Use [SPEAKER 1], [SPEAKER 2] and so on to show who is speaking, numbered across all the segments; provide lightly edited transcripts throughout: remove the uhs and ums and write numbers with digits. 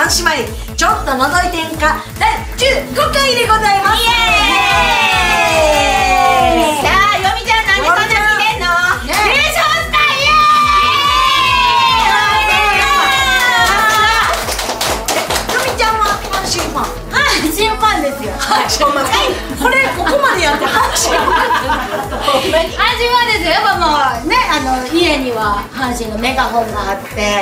[SPEAKER 1] 三姉妹ちょっと覗いてんか第15回でございます。イエーイ。
[SPEAKER 2] さあ、よみちゃんなんでそんな来てんの？優勝したイエ
[SPEAKER 1] よみちゃんは阪神ファン？
[SPEAKER 3] 阪神ファンですよ。
[SPEAKER 1] これここまでやって阪神ファン？
[SPEAKER 3] 阪神ファンですよ。やっぱもうね、家には阪神のメガホンがあって、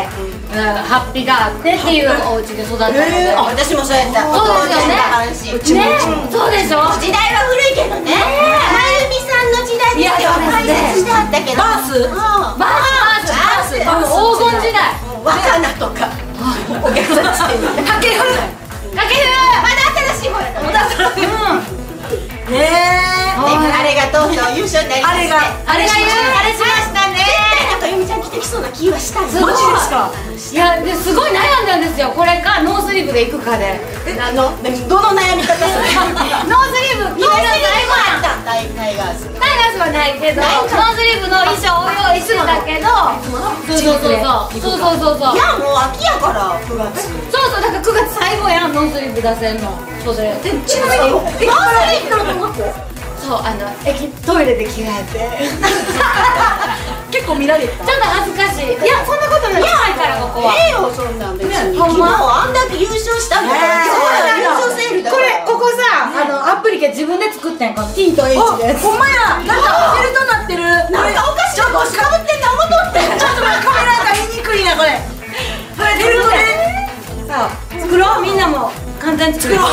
[SPEAKER 3] ハッピーがあってっていうお家で育ったので、
[SPEAKER 2] 私もそうやった。
[SPEAKER 3] そうですよね。
[SPEAKER 2] うちも
[SPEAKER 3] ね、そうでしょ。
[SPEAKER 2] 時代は古いけどね。まゆみさんの時代ですよ。解説してあったけど。
[SPEAKER 1] バース
[SPEAKER 3] 黄金時代。
[SPEAKER 2] 若菜とか。お客さんつってる。
[SPEAKER 1] かける
[SPEAKER 2] まだ新しい方やった。
[SPEAKER 1] ねえ。
[SPEAKER 2] あれがとうとう優勝になりまして。
[SPEAKER 3] あれしましたね。
[SPEAKER 2] なんかよみちゃん着てきそうな気はしたんです。
[SPEAKER 1] マジですか？
[SPEAKER 3] いや、ですごい悩んだんですよ。これかノースリーブで行くかで。
[SPEAKER 2] どの悩み方する？
[SPEAKER 3] ノースリーブ決める最後やん。
[SPEAKER 2] タイガース。
[SPEAKER 3] タイガースはないけど、ノースリーブの衣装を用意してたけど、そう。い
[SPEAKER 2] やもう秋やから9月。
[SPEAKER 3] そうだから9月最後やん、ノースリーブ出せんの。そうで。
[SPEAKER 1] ちなみにノースリーブの学校？
[SPEAKER 3] そう、トイレで着替えて
[SPEAKER 1] 結構見られた。
[SPEAKER 3] ちょっと恥ずかしい。いや、そんなことない。近いからここは。
[SPEAKER 2] そんなん別に。昨日あんだけ優勝したんだから。優勝セールだ。
[SPEAKER 3] ここさ、アプリケ自分で作ってんか、T と H で。
[SPEAKER 1] ほんまや。なんかフェルトなってる。
[SPEAKER 2] なんかおかしい帽子かぶってんの思っとって。
[SPEAKER 1] ちょっとカメラが見にくいなこれ。フェルトで。
[SPEAKER 3] 作ろう、みんなも簡単に作ろう。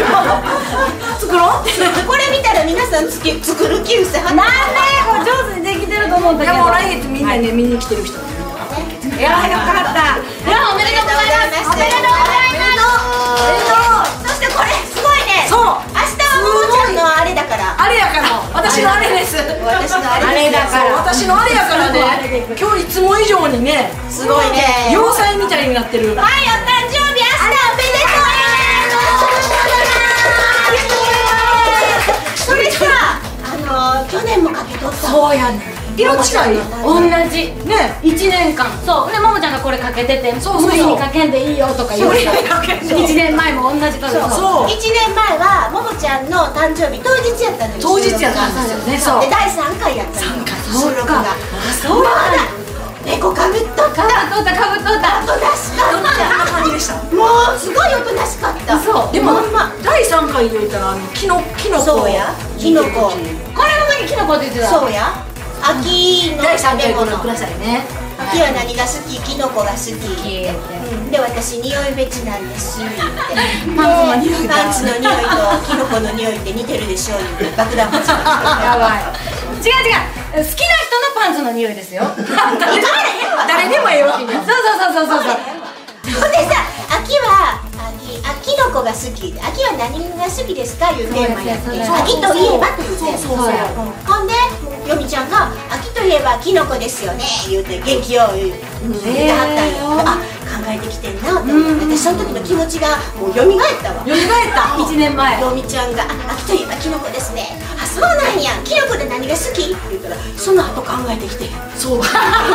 [SPEAKER 2] これ見たら皆さん作る気失せは。
[SPEAKER 3] なんでこれ上手にできてると思うんだけど。
[SPEAKER 1] いやもう来月みんなね見に来てる人。
[SPEAKER 3] いや、よかった。いや、おめでとうございます。おめでとうございます。
[SPEAKER 2] そしてこれすごいね。
[SPEAKER 1] そう。
[SPEAKER 2] 明日はももちゃんのあれだから。
[SPEAKER 1] あれやから。私のあれです。
[SPEAKER 2] 私のあれだ
[SPEAKER 1] から。私のあれやからね。今日いつも以上にね。
[SPEAKER 2] すごいね。
[SPEAKER 1] 要塞みたいになってる。
[SPEAKER 2] はい、お誕生日明日おめでとう。それさ、去年もかけとった。
[SPEAKER 1] そうやね。色違い。
[SPEAKER 3] 同じ
[SPEAKER 1] ね。
[SPEAKER 3] 1年間。そうで、ももちゃんがこれかけてて、無理にかけんでいいよとか言うてた。1年前も同じから。
[SPEAKER 1] そう。
[SPEAKER 2] 1年前はももちゃんの誕生日当日やったのよ。
[SPEAKER 1] 当日やったんですよね。そう。
[SPEAKER 2] で第3回やったの。
[SPEAKER 3] そうか。
[SPEAKER 2] そうだ。猫かぶっとった。
[SPEAKER 3] かぶっとった。
[SPEAKER 2] おとなしかった。
[SPEAKER 1] どんな感じでした？
[SPEAKER 2] もうすごいおとなしかった。
[SPEAKER 3] そう。
[SPEAKER 1] でも第3回で言ったらキノコ。
[SPEAKER 2] そうや。キノコ。
[SPEAKER 3] これの時キノコって言ってた。
[SPEAKER 2] そうや。秋の
[SPEAKER 1] 第3回
[SPEAKER 2] 食べ物。
[SPEAKER 1] くださいね。
[SPEAKER 2] 秋は何が好き？キノコが好き。で、私匂いフェチなんですって。パンツの匂いとキノコの匂いって似てるでしょう。爆弾発言。
[SPEAKER 3] やばい。違う。好きな人のパンツの匂いですよ。
[SPEAKER 1] 誰でもええわ。
[SPEAKER 3] そう。
[SPEAKER 2] ほんでさ、秋はキノコが好き。秋は何が好きですかいうテーマやって。秋といえばというテーマ。ほんでよみちゃんが秋といえばキノコですよね言うて元気を言ってはったんよ。あ、考えてきてんなと思って、私その時の気持ちがもう蘇ったわ。
[SPEAKER 1] 蘇った
[SPEAKER 3] 1年前。
[SPEAKER 2] よみちゃんが秋といえばキノコですね。あ、そうなんや。キノコで何が好きって言ったら、その後考えてきて。
[SPEAKER 1] そう。
[SPEAKER 2] そんな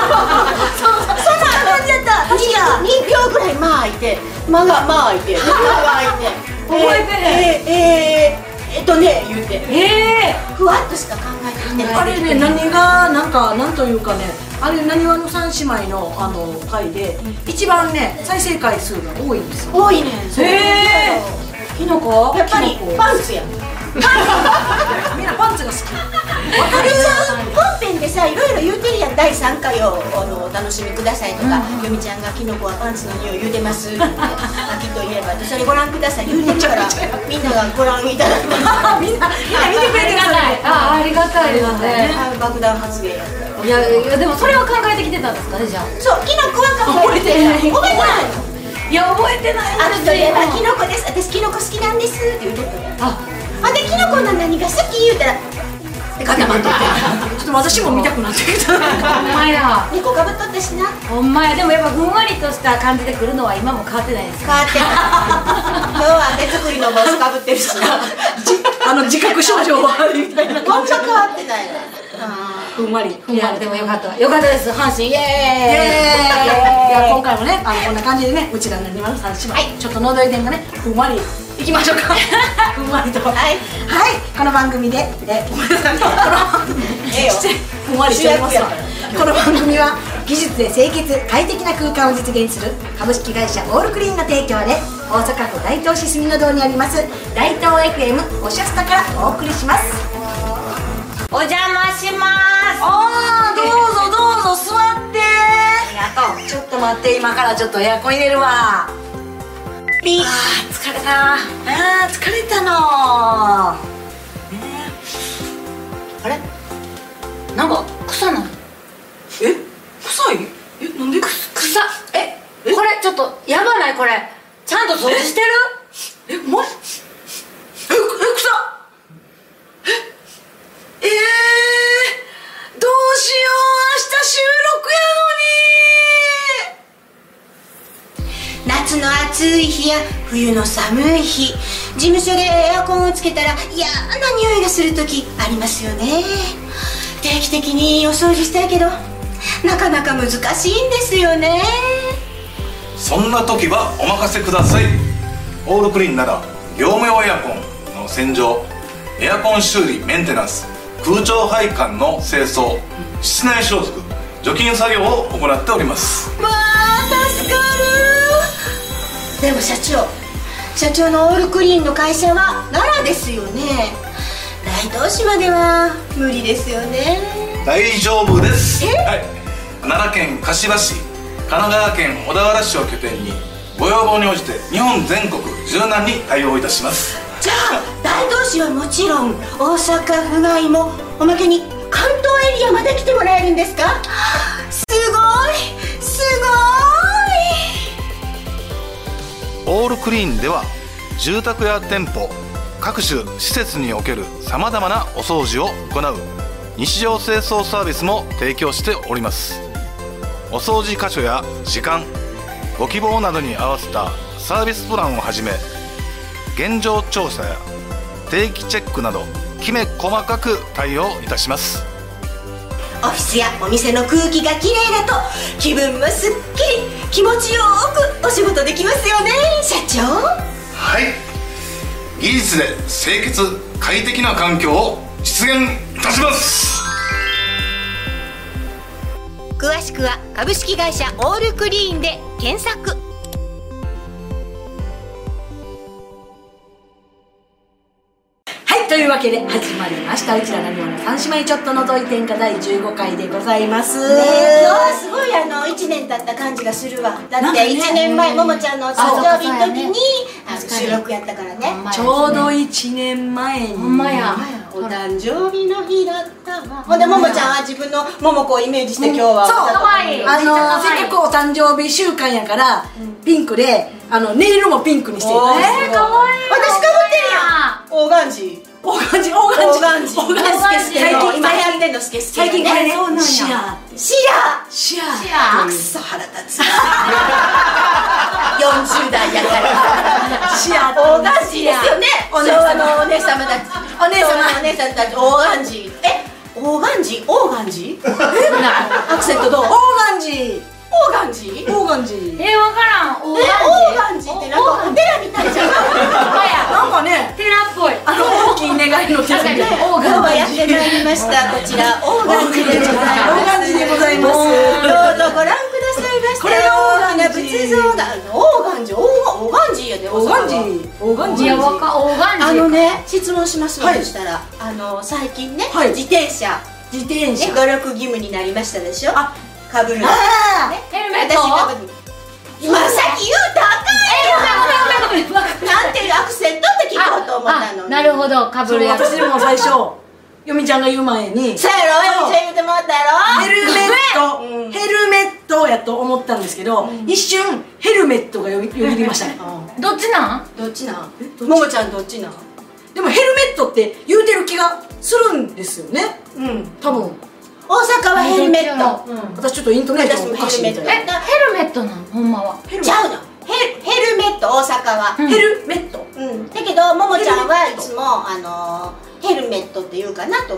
[SPEAKER 2] 感じやった。2秒ぐらい間空いて、間が空いて、覚
[SPEAKER 3] えて
[SPEAKER 2] へん。言うて。ふわっとしか考えてきてない。
[SPEAKER 1] あれね、何がなんというかね、あれなにわの三姉妹の回で一番ね再生回数が多いんですよ。
[SPEAKER 2] 多いねん。
[SPEAKER 1] キノコ？
[SPEAKER 2] やっぱりパンツや。
[SPEAKER 1] みんなパンツが好き。
[SPEAKER 2] 本編でさ、いろいろ言うてるやん。第3回をお楽しみくださいとか、よみちゃんがキノコはパンツの匂い言うてます秋といえばそれご覧ください言うてるからみんながご覧いただきます。みんな見てくれてください。
[SPEAKER 3] ありがたいですね。
[SPEAKER 2] 爆弾発言や。
[SPEAKER 3] いやでもそれは考えてきてたんですかね、じゃあ。
[SPEAKER 2] そう、キノコは考えてきてない。覚えてないの？
[SPEAKER 3] いや、覚えてない。
[SPEAKER 2] 秋といえばキノコです。私キノコ好きなんですって言うとったよ。あ、でキノコの何が好き言うたら固まっとって。
[SPEAKER 1] ちょっと私も見たくなってきた。
[SPEAKER 3] ほんまや。
[SPEAKER 2] 猫かぶっとってしな。
[SPEAKER 3] ほんまや。でもやっぱふんわりとした感じで来るのは今も変わってないです。
[SPEAKER 2] 変わってない。今日は手作りの帽子かぶってるしな。
[SPEAKER 1] 自覚症状はあるみたいな。
[SPEAKER 2] ほんと変わってない。
[SPEAKER 1] ふんわり
[SPEAKER 3] いやでもよかったです阪神イエーイ。
[SPEAKER 1] いや今回もねこんな感じでねうちらの2番3姉妹ちょっとのどいてんがねふんわりいきましょうかふんわりとはいこの番組でごめんなさいふんわりしておりますわ。この番組は技術で清潔快適な空間を実現する株式会社オールクリーンの提供で大阪府大東市住の堂にあります大東 FM おしゃスタからお送りします。
[SPEAKER 3] お邪魔します。
[SPEAKER 1] どうぞ座って。
[SPEAKER 3] ありがとう。
[SPEAKER 1] ちょっと待って、今からちょっとエアコン入れるわ。疲れた。疲れたの。あれなんか臭ない？臭い？なんで？
[SPEAKER 3] 臭っ。これちょっとやばないこれ。ちゃんと掃除してる？
[SPEAKER 1] お前？臭っ。どうしよう、明日収録やのに。
[SPEAKER 2] 夏の暑い日や冬の寒い日、事務所でエアコンをつけたら嫌な匂いがする時ありますよね。定期的にお掃除したいけどなかなか難しいんですよね。
[SPEAKER 4] そんな時はお任せください。オールクリーンなら業務用エアコンの洗浄、エアコン修理メンテナンス、空調配管の清掃、室内消毒、除菌作業を行っております。
[SPEAKER 2] わあ助かる。でも社長のオールクリーンの会社は奈良ですよね。大東市までは無理ですよね。
[SPEAKER 4] 大丈夫です。はい、奈良県柏市、神奈川県小田原市を拠点にご要望に応じて日本全国柔軟に対応いたします。
[SPEAKER 2] じゃあ大東市はもちろん大阪府外もおまけに関東エリアまで来てもらえるんですか？す
[SPEAKER 4] ごい。オールクリーンでは住宅や店舗各種施設におけるさまざまなお掃除を行う日常清掃サービスも提供しております。お掃除箇所や時間、ご希望などに合わせたサービスプランをはじめ、現状調査や定期チェックなどきめ細かく対応いたします。
[SPEAKER 2] オフィスやお店の空気がきれいだと気分もすっきり気持ちよくお仕事できますよね社長。
[SPEAKER 4] はい、技術で清潔快適な環境を実現いたします。
[SPEAKER 2] 詳しくは株式会社オールクリーンで検索。
[SPEAKER 1] というわけで始まりましたうちらなにわの三姉妹ちょっと覗いてんか第15回でございます。
[SPEAKER 2] 今日はすごい1年経った感じがするわ。だって1年前ももちゃんの誕生日の時に収録やったからね。
[SPEAKER 1] ちょうど1年前に。
[SPEAKER 3] ほんまや。
[SPEAKER 2] お誕生日の日だったわ。ほんでももちゃんは自分の桃子をイメージして今日は
[SPEAKER 1] そう
[SPEAKER 3] かわいい。
[SPEAKER 1] せっかくお誕生日週間やからピンクでネイルもピンクにしてる。
[SPEAKER 3] かわいい。
[SPEAKER 2] 私かぶってるやん。オーガンジー。
[SPEAKER 1] オーガンジー
[SPEAKER 2] 今やってんのスケスケ
[SPEAKER 1] 最近これね
[SPEAKER 2] シアくそ腹立つな40代やから
[SPEAKER 1] シア
[SPEAKER 2] オーガンジーですよね。昭和のお姉様たち
[SPEAKER 1] お姉
[SPEAKER 2] さんたちオーガンジーオーガンジーアクセントどう？
[SPEAKER 1] オーガンジー
[SPEAKER 2] オーガンジー
[SPEAKER 1] オーガンジー
[SPEAKER 3] わからん。オー
[SPEAKER 2] ガンジーってなんかお寺みたいじゃん。
[SPEAKER 1] なんかね
[SPEAKER 3] 寺っぽい。
[SPEAKER 1] 大きい願いの手紙で
[SPEAKER 2] 今日はやってまいりましたこちらオーガンジーでございます。
[SPEAKER 1] オーガンジーでございます。
[SPEAKER 2] どうぞご覧くださいました。これ大きな仏像がオーガンジーやで。
[SPEAKER 1] オーガンジー
[SPEAKER 3] いやオーガンジー。
[SPEAKER 2] ね質問しますわ。そしたら最近ね自転車努力義務になりましたでしょ。かぶる。
[SPEAKER 3] ヘルメット。
[SPEAKER 2] 今さっき言うたあかんやん。なんていうアクセントって聞こうと思ったのに。
[SPEAKER 3] なるほど、かぶるやつ。
[SPEAKER 1] 私も最初よみちゃんが言う前に
[SPEAKER 2] そうやろ、よみちゃん言うてもらったやろ。
[SPEAKER 1] ヘルメットやと思ったんですけど一瞬ヘルメットがよぎりましたね。
[SPEAKER 3] どっちなん？
[SPEAKER 2] ももちゃんどっちなん？
[SPEAKER 1] でもヘルメットって言うてる気がするんですよね。多分
[SPEAKER 2] 大阪はヘルメット。
[SPEAKER 1] 私ちょっとイントネーションおかしいみたいな。
[SPEAKER 3] ヘルメットなん？ほんまは
[SPEAKER 2] ちゃうの。ヘルメット大阪は
[SPEAKER 1] ヘルメット。
[SPEAKER 2] だけどももちゃんはいつもヘルメットって言うかなと思って。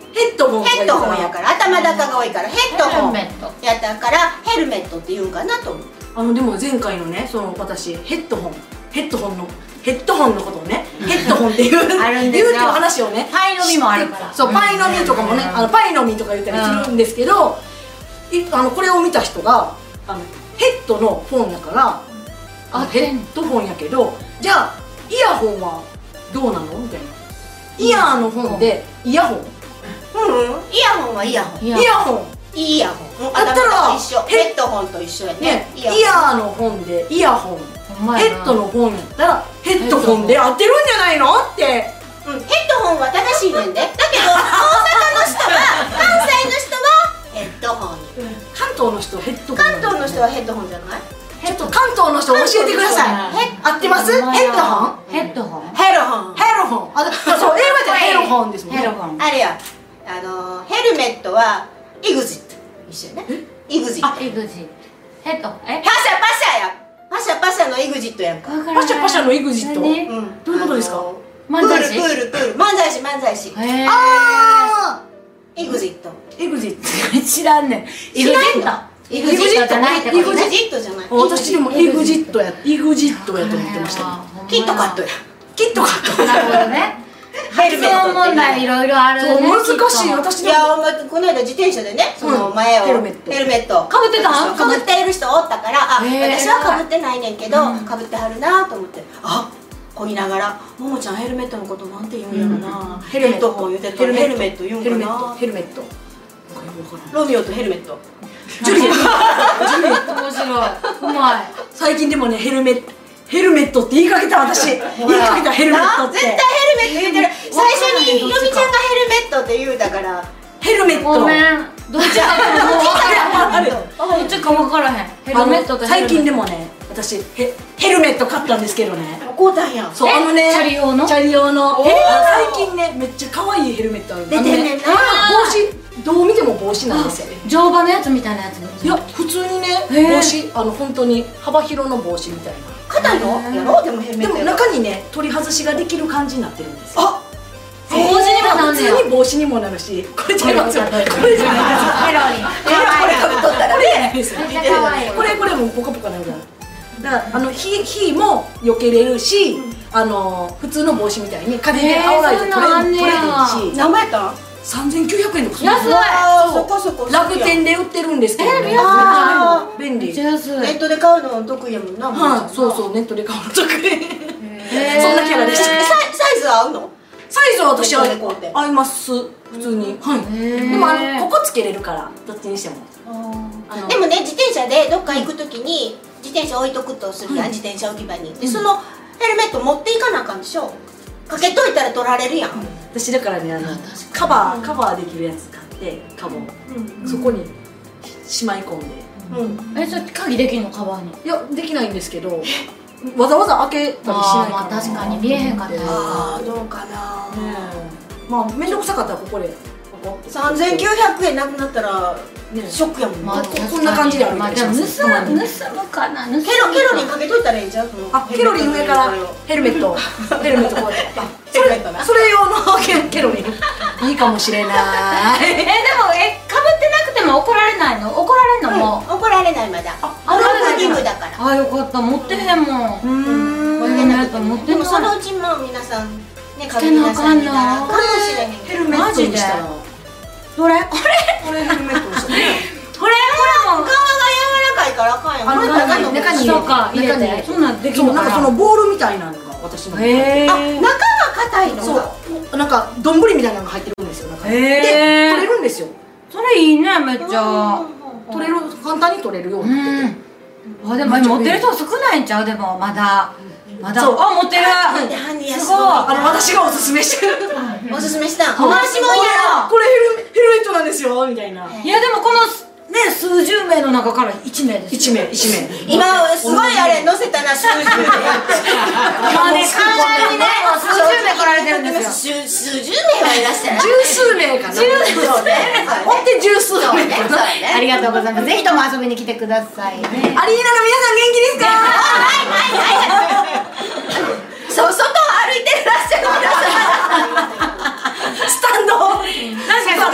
[SPEAKER 1] ヘッドホン
[SPEAKER 2] ヘッドホンやから頭高が多いからヘッドホン
[SPEAKER 3] ヘルメット
[SPEAKER 2] やったからヘルメットって言うんかなと思う。
[SPEAKER 1] でも前回のね、その私ヘッドホンのことをね、ヘッドホンっていう
[SPEAKER 3] あるんですよ
[SPEAKER 1] 言うっていう話をね、
[SPEAKER 3] パイの実もあるから。
[SPEAKER 1] そう、パイの実とかもね、パイの実とか言ったりするんですけど、これを見た人がヘッドのフォンだからヘッドホンやけど、じゃあイヤホンはどうなのみたいな。イヤーのフォンでイヤホン、
[SPEAKER 2] イヤホンはイヤホン、
[SPEAKER 1] イヤホン
[SPEAKER 2] イヤホン
[SPEAKER 1] だったら
[SPEAKER 2] 一緒、ヘッドホンと一緒やね。
[SPEAKER 1] イヤーのフォンでイヤホン、ヘッドのフォンやったらヘッドホンで合ってるんじゃないのって。
[SPEAKER 2] ヘッドホンは正しいねんで。だけど大阪の人は関西の人はヘッドホンに、
[SPEAKER 1] 関東の人ヘッドホン、
[SPEAKER 2] 関東の人はヘッドホンじゃない？
[SPEAKER 1] ちょっと関東の人教えてください。合ってます？ヘッドホン？
[SPEAKER 3] ヘッドホン。
[SPEAKER 2] ヘロホン。
[SPEAKER 1] ヘロホン。そう、英語じゃヘロホンですもんね。
[SPEAKER 3] ヘロホン。
[SPEAKER 2] あれや、ヘルメットはイグジット一緒やね。イグジット。
[SPEAKER 3] エグジ。ヘッド。
[SPEAKER 2] パシャパシャや。パシャパシャのイグジットやんか。
[SPEAKER 1] パシャパシャのエグジット。
[SPEAKER 3] 何？
[SPEAKER 1] どういうことですか？
[SPEAKER 3] 漫才師？
[SPEAKER 2] プール漫才師漫才師。
[SPEAKER 1] あ
[SPEAKER 2] イグジット。
[SPEAKER 1] エグジット。
[SPEAKER 3] 知らんねん。イグジット。イグジットじゃないってことね。
[SPEAKER 2] イグジットじゃない。
[SPEAKER 1] 私でもエグジットやと思ってました。
[SPEAKER 2] キットカットや。
[SPEAKER 1] キットカット。
[SPEAKER 3] なるほどね。
[SPEAKER 2] ヘルメット
[SPEAKER 3] 発音問題いろいろあるね。
[SPEAKER 1] 難しい。私でも
[SPEAKER 2] いや、この間自転車でね、その前を
[SPEAKER 1] ヘルメット
[SPEAKER 3] かぶってたん？
[SPEAKER 2] かぶっている人おったから、私はかぶってないねんけど、
[SPEAKER 3] うん
[SPEAKER 2] かぶってはるなと思って、こぎながら、ももちゃんヘルメットのことなんて言うんやろな、ヘルメット言うてるからヘルメット言うんかな、
[SPEAKER 1] ヘルメット。
[SPEAKER 2] ロミオとヘルメット。
[SPEAKER 1] ジュリエット。
[SPEAKER 3] 面白い。うまい。
[SPEAKER 1] 最近でもね、ヘルメットって言いかけた私。言いかけたヘルメットって。
[SPEAKER 2] 絶対ヘルメット言うてる。最初によみちゃんがヘルメットって言うたから、
[SPEAKER 1] ヘルメット。
[SPEAKER 3] ごめん。どっちかどっちか分からへん。ヘルメットと
[SPEAKER 1] 最近でもね、私ヘルメット買ったんですけどね。
[SPEAKER 2] 買うたんや。
[SPEAKER 1] そう、
[SPEAKER 3] チャリ用の？
[SPEAKER 1] チャリ用の。最近ね、めっちゃ可愛いヘルメットある。
[SPEAKER 2] 出てんねんな。
[SPEAKER 1] 帽子。どう見ても帽子なんですよ。
[SPEAKER 3] 乗馬のやつみたいなやつ。
[SPEAKER 1] いや、普通にね、帽子、本当に幅広の帽子みたいな。
[SPEAKER 2] 硬いのやろ？でもヘルメ
[SPEAKER 1] で
[SPEAKER 2] ット。
[SPEAKER 1] も中にね、取り外しができる感じになってるんですよ。
[SPEAKER 3] 帽子にもなんねや。
[SPEAKER 1] 普通に帽子にもなるし、これちゃいますよ。これじゃないです。
[SPEAKER 3] ヘロリン。
[SPEAKER 2] これかぶっとったらね。
[SPEAKER 3] めっちゃ可愛い。
[SPEAKER 1] これもポカポカなんじゃない。だから火も避けれるし、普通の帽子みたいに風で煽られて取れるし。
[SPEAKER 2] 何倍やったん
[SPEAKER 1] ？3900円とか。
[SPEAKER 3] 安い。
[SPEAKER 2] そこそこ。
[SPEAKER 1] 楽天で売ってるんですけどね。便利。
[SPEAKER 3] めっちゃ安い。
[SPEAKER 2] ネットで買うの得意やもんな。
[SPEAKER 1] はい、そうそう、ネットで買うの得意。そんなキャラでした。
[SPEAKER 2] サイズ合うの？
[SPEAKER 1] サイズは私は
[SPEAKER 2] ネットで買うて
[SPEAKER 1] 合います、普通に。はい。でもここつけれるからどっちにしても。
[SPEAKER 2] でもね、自転車でどっか行くときに自転車置いとくとするやん、自転車置き場に。でそのヘルメット持っていかなあかんでしょ。かけといたら取られるやん。
[SPEAKER 1] 私だからね、カバーできるやつ買ってカバンそこにしまい込んで。
[SPEAKER 3] それ鍵できんのカバンに？
[SPEAKER 1] いや、できないんですけど、わざわざ開けたりしない
[SPEAKER 3] まあ確かに見えへんかった。
[SPEAKER 2] どうかな。
[SPEAKER 1] まあ面倒くさかったらここで
[SPEAKER 2] 3900円なくなったらショックやもんね。
[SPEAKER 1] こんな感じであるみたいな。
[SPEAKER 3] 盗むかな。
[SPEAKER 2] ケロリンかけといたらいいんちゃう？
[SPEAKER 1] ケロリン上からヘルメットこうやって。それ用のケロリンいいかもしれない。
[SPEAKER 3] でもかぶってなくても怒られないの？怒られんのも？
[SPEAKER 2] 怒られないまだ。義務だから。
[SPEAKER 3] あ、よかった。持ってへんもん。
[SPEAKER 2] でもそのうちも皆さんね、かぶりなさいみたいなかもしれへん。
[SPEAKER 1] ヘルメットにしたら。
[SPEAKER 3] どれ？
[SPEAKER 1] これヘルメットにしたら。
[SPEAKER 3] これも
[SPEAKER 2] 皮が柔らかいからあかんやん。
[SPEAKER 1] 中に
[SPEAKER 3] そうか、入れて。そんなんできるのかな。
[SPEAKER 1] なんかそのボールみたいなのが私の。
[SPEAKER 2] 中が硬いの。
[SPEAKER 1] そう。なんか丼みたいなのが入ってるんですよ。で取れるんですよ。
[SPEAKER 3] それいいね、めっちゃ。
[SPEAKER 1] 取れる、簡単に取れるようになってて。
[SPEAKER 3] あ、でも持ってる人少ないんちゃう？でもまだ。そう、持ってる。
[SPEAKER 2] す
[SPEAKER 1] ごい。私がおすすめしてる。
[SPEAKER 2] おすすめした。
[SPEAKER 1] 私もやろ。これヘルメットなんですよみたいな。
[SPEAKER 3] いやでもこのね、数十名の中から1名です。
[SPEAKER 1] 1名。
[SPEAKER 2] 今すごいあれ載せたな、数十名。
[SPEAKER 3] 今ね、簡単にね、数十名来られてるんですよ。
[SPEAKER 2] 数十名はいらっしゃる。
[SPEAKER 1] 十数名かな。ほんと十数名かな。
[SPEAKER 3] ありがとうございます。ぜひとも遊びに来てくださいね。
[SPEAKER 1] アリーナの皆さん元気ですか？
[SPEAKER 2] 外歩いてらっしゃる皆さん。
[SPEAKER 1] スタンド。
[SPEAKER 3] 確かに外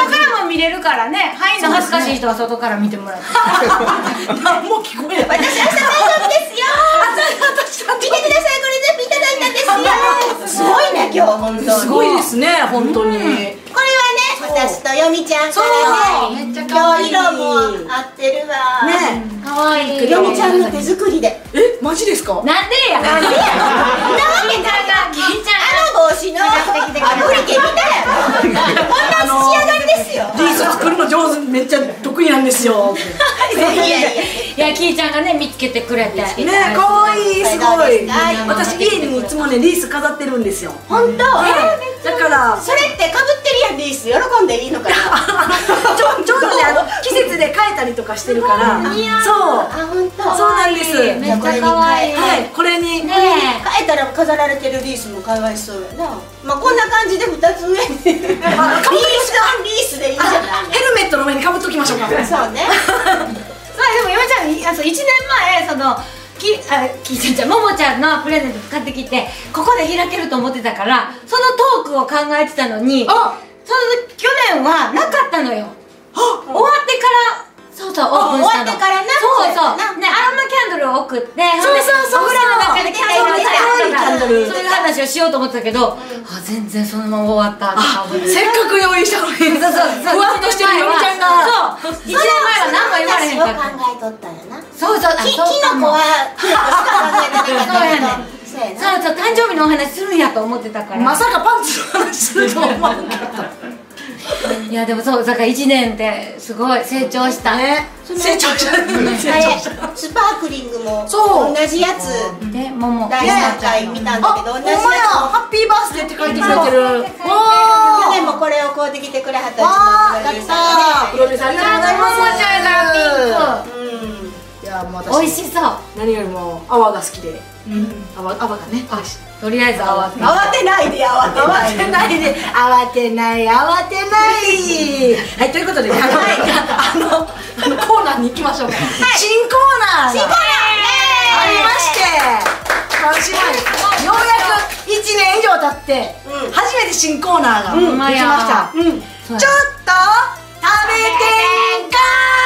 [SPEAKER 3] 人は外から見てもらって
[SPEAKER 1] 何も聞こえない。
[SPEAKER 2] 私明日誕生日ですよ。見てください、これ全部いただいたんですよ。すごいね今日本当に。
[SPEAKER 1] すごいですね本当に。
[SPEAKER 2] これはね、私とよみちゃんからね、
[SPEAKER 1] めっちゃ可愛い。
[SPEAKER 2] 色も合ってるわ。
[SPEAKER 1] ね。
[SPEAKER 3] 可愛い
[SPEAKER 2] よみちゃんの手作りで。
[SPEAKER 1] え、マジですか？
[SPEAKER 3] なんでや
[SPEAKER 2] なんでや。なわけないな。
[SPEAKER 3] 金ちゃん
[SPEAKER 2] あの帽子のアプリケみたいな。こんな仕上がりですよ。
[SPEAKER 1] リース作るの上手、めっちゃ得意なんですよ。
[SPEAKER 2] いやいやいや。
[SPEAKER 3] いや、きーちゃんがね見つけてくれて
[SPEAKER 1] ね、可愛い、すごい。
[SPEAKER 2] はい
[SPEAKER 1] 私家にいつもねリース飾ってるんですよ。
[SPEAKER 2] 本当？
[SPEAKER 1] だから
[SPEAKER 2] それってかぶってるやんリース、喜んでいいのかな。
[SPEAKER 1] ちょうどね季節で変えたりとかしてるから。そう。
[SPEAKER 2] あ、本当。
[SPEAKER 1] そうなんです。
[SPEAKER 3] めっちゃ可愛い。
[SPEAKER 1] はい、これに。
[SPEAKER 3] ね
[SPEAKER 2] 変えたら飾られてるリースもかわいそうやな。まあこんな感じで2つ上にリースリースでいいじゃない。
[SPEAKER 1] ヘルメットの上にかぶっときましょうか。
[SPEAKER 2] そうね。
[SPEAKER 3] さあでもゆめちゃん、1年前そのきーちゃんももちゃんのプレゼント買ってきてここで開けると思ってたからそのトークを考えてたのに、その去年はなかったのよ。終わってからそうそうオープンしたの。
[SPEAKER 2] 終わってからな。
[SPEAKER 3] そうそうね、アロマキャンドルを送って、
[SPEAKER 1] そうそう
[SPEAKER 3] お風呂の中でキャンドル
[SPEAKER 1] キャンドル
[SPEAKER 3] そういう話をしようと思ってたけど、全然そのまま終わったとか思って。
[SPEAKER 1] せっかく用意したのに。
[SPEAKER 3] そうそうそう、
[SPEAKER 1] ふわっとしてるよみちゃんが。
[SPEAKER 3] そう、1年前は何も言われへんかった。
[SPEAKER 2] 話を考えとったんやな。
[SPEAKER 3] そうそう、
[SPEAKER 2] キノコはキノコしか考えてなかったけど。そうやな。
[SPEAKER 3] そうそう、誕生日のお話するんやと思ってたから。
[SPEAKER 1] まさかパンツの話すると思わなかった。
[SPEAKER 3] いやでもそう、だから1年ってすごい成長した
[SPEAKER 1] ね。成長した。
[SPEAKER 2] スパークリングも
[SPEAKER 1] そう
[SPEAKER 2] 同じやつ
[SPEAKER 3] で、もも
[SPEAKER 2] 第3回見たんだけど、同じやつ。
[SPEAKER 1] ハッピーバースデーって書いてくれてる。
[SPEAKER 2] 去年もこれを買うてきてくれはったうちのプロデューサー
[SPEAKER 1] プロデューサーありがとうございます。
[SPEAKER 3] ももちゃんがピンク。
[SPEAKER 1] いやもう私
[SPEAKER 3] 美味しそう。
[SPEAKER 1] 何よりも泡が好きで。泡がね。
[SPEAKER 3] とりあえず泡って。
[SPEAKER 2] 慌てないで慌てないで。
[SPEAKER 1] ないで慌てない慌てないはい、ということでね、コーナーに行きましょうか。新コーナーがありまして、今週はようやく1年以上経って初めて新コーナーができました。ちょっと食べてんか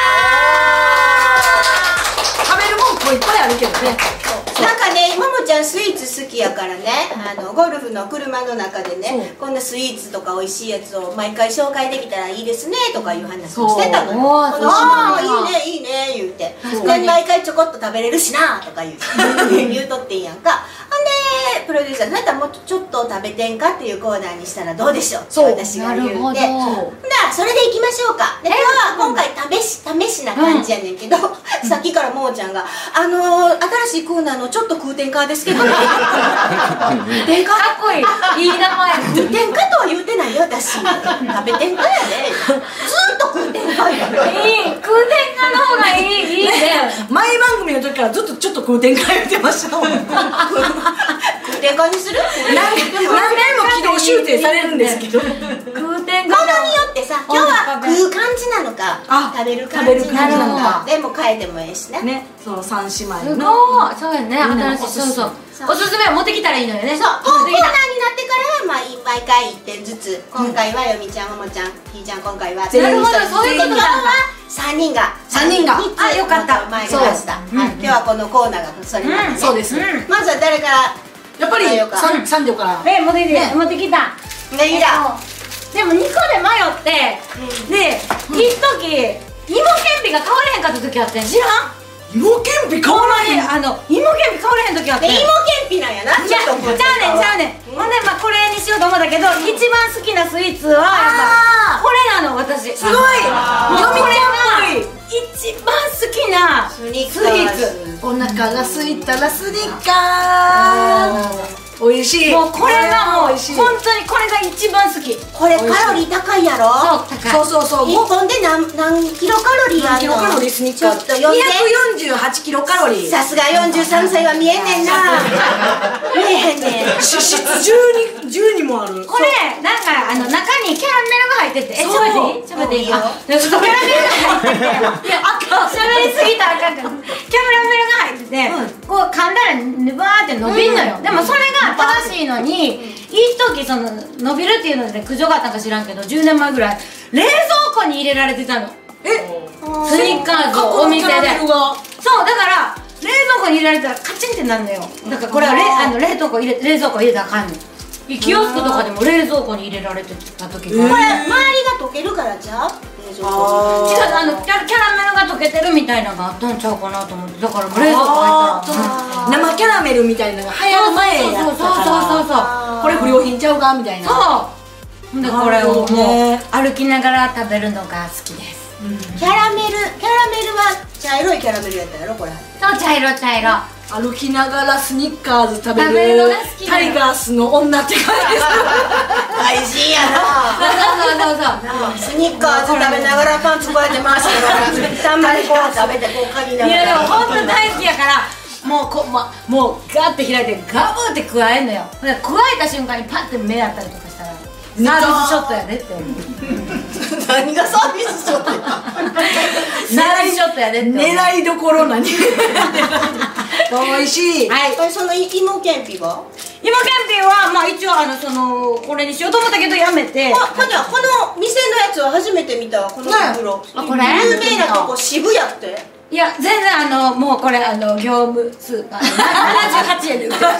[SPEAKER 1] ー。食べるもんこういっぱいあるけどね。
[SPEAKER 2] なんかね、ももちゃんスイーツ好きやからね、ゴルフの車の中でね、こんなスイーツとか美味しいやつを毎回紹介できたらいいですねとかいう話をしてたのよ。ああ、いいねいいね言うて、で毎回ちょこっと食べれるしなとか言うとってんやんか。ほんでプロデューサー、それともうちょっと食べてんかっていうコーナーにしたらどうでしょうって私が言うて、ほんならそれでいきましょうか。で今回試しな感じやねんけど、さっきからももちゃんが新しいコーナーのちょっと空天化ですけどね。天化
[SPEAKER 3] かっこいい、いい名前。
[SPEAKER 2] 空天化とは言うてないよ私。食べ天化やで。ずっと空天化やろ。
[SPEAKER 3] いい、空天下の方がいい、いいね。
[SPEAKER 1] 前番組の時からずっとちょっと空天化言ってましたもん。
[SPEAKER 2] 空天化にする？
[SPEAKER 1] 何回も軌道修正されるんですけど。
[SPEAKER 3] 空天
[SPEAKER 2] ものによってさ、今日は食う感じなのか食べる感じなのかでも変えてもええしね。
[SPEAKER 1] ね、そう三姉妹
[SPEAKER 3] すごい、そうやね、新しい、そうそう。おすすめを持ってきたらいいのよね。
[SPEAKER 2] そう、コーナーになってからは毎回1点ずつ。今回はよみちゃん、ももちゃん、ひーちゃん、今回は
[SPEAKER 3] なるほど、そういうことだ。
[SPEAKER 2] 3人が
[SPEAKER 3] あ、よかった。
[SPEAKER 2] 参りました。今日はこのコーナーがそれなんで。
[SPEAKER 1] そうです。
[SPEAKER 2] まずは誰から
[SPEAKER 1] やっぱり三女から。
[SPEAKER 3] 持ってきた。
[SPEAKER 2] ね、いら。
[SPEAKER 3] でも2個で迷って、で、一時芋けんぴが買われへんかった時あってん、知らん？
[SPEAKER 1] 芋けんぴ買わない。
[SPEAKER 3] 芋けんぴ買われへん時あってん。
[SPEAKER 2] 芋けんぴなんやな。
[SPEAKER 3] ちゃうねん。ほんでこれにしようと思ったけど、一番好きなスイーツはやっぱこれなの、私。すごい。
[SPEAKER 1] よみちゃんっぽい。
[SPEAKER 3] 一番好きなスイーツ。
[SPEAKER 1] お腹が空いたらスニッカー。美味しい。
[SPEAKER 3] もうこれがもう本当にこれが一番好き。
[SPEAKER 2] これカロリー高いやろ。
[SPEAKER 3] そう
[SPEAKER 2] 1本で何キロカロリーあるの？
[SPEAKER 1] キロカロリースニッカー。248キロカロリー。
[SPEAKER 2] さすが43歳は見えねんな。見えへんねん。
[SPEAKER 1] 脂質12もある。
[SPEAKER 3] これなんか中にキャラメルが入ってて、ちょっと待っていいよ。キャラメルが入ってて、いや喋りすぎたらあかんから。キャラメルが入ってて、こう噛んだらぬばーって伸びんのよ。でもそれが正しいのに、一時伸びるっていうので苦情があったか知らんけど、10年前ぐらい冷蔵庫に入れられてたの。 スニッカーズをお店で。そうだから冷蔵庫に入れられたらカチンってなるのよ。だからこれは冷蔵庫入れたらあかんねん。キオスクとかでも冷蔵庫に入れられてた時が、
[SPEAKER 2] これ周りが溶けるからじゃあ冷蔵庫
[SPEAKER 3] 違う、キャラメルが溶けてるみたいなのがあったんちゃうかなと思って。だから冷蔵庫入ったら
[SPEAKER 1] 生キャラメルみたいなのが流行る前やったからこれ不良品ちゃうかみたいな。
[SPEAKER 3] そうでこれをもう歩きながら食べるのが好きです。
[SPEAKER 2] キャラメルは茶色いキャラメルやったやろこれ。
[SPEAKER 3] そう茶色
[SPEAKER 1] 歩きながらスニッカーズ食べ
[SPEAKER 3] 食べるの
[SPEAKER 1] る
[SPEAKER 3] が好き
[SPEAKER 1] タイガースの女って感じです
[SPEAKER 2] 大事やな。
[SPEAKER 3] そう
[SPEAKER 2] スニッカーズ食べながらパンツこうやって回してたまにこう食べてこう嗅ぎながら。
[SPEAKER 3] いやでも本当大好きやからもうガッて開いてガブって加えんのよ。で加えた瞬間にパッて目やったりとかしたらサービスショットやでって
[SPEAKER 2] 何がサービスショットや。
[SPEAKER 3] サービスショットやでって
[SPEAKER 1] 狙いどころ何美味しい。
[SPEAKER 2] その芋けんぴは
[SPEAKER 3] 芋けんぴはまあ一応これにしようと思ったけどやめて。
[SPEAKER 2] この店のやつは初めて見たわ。この袋
[SPEAKER 3] これ
[SPEAKER 2] 有名なとこ渋谷って。
[SPEAKER 3] いや全然もうこれ業務スーパー78円で売ってる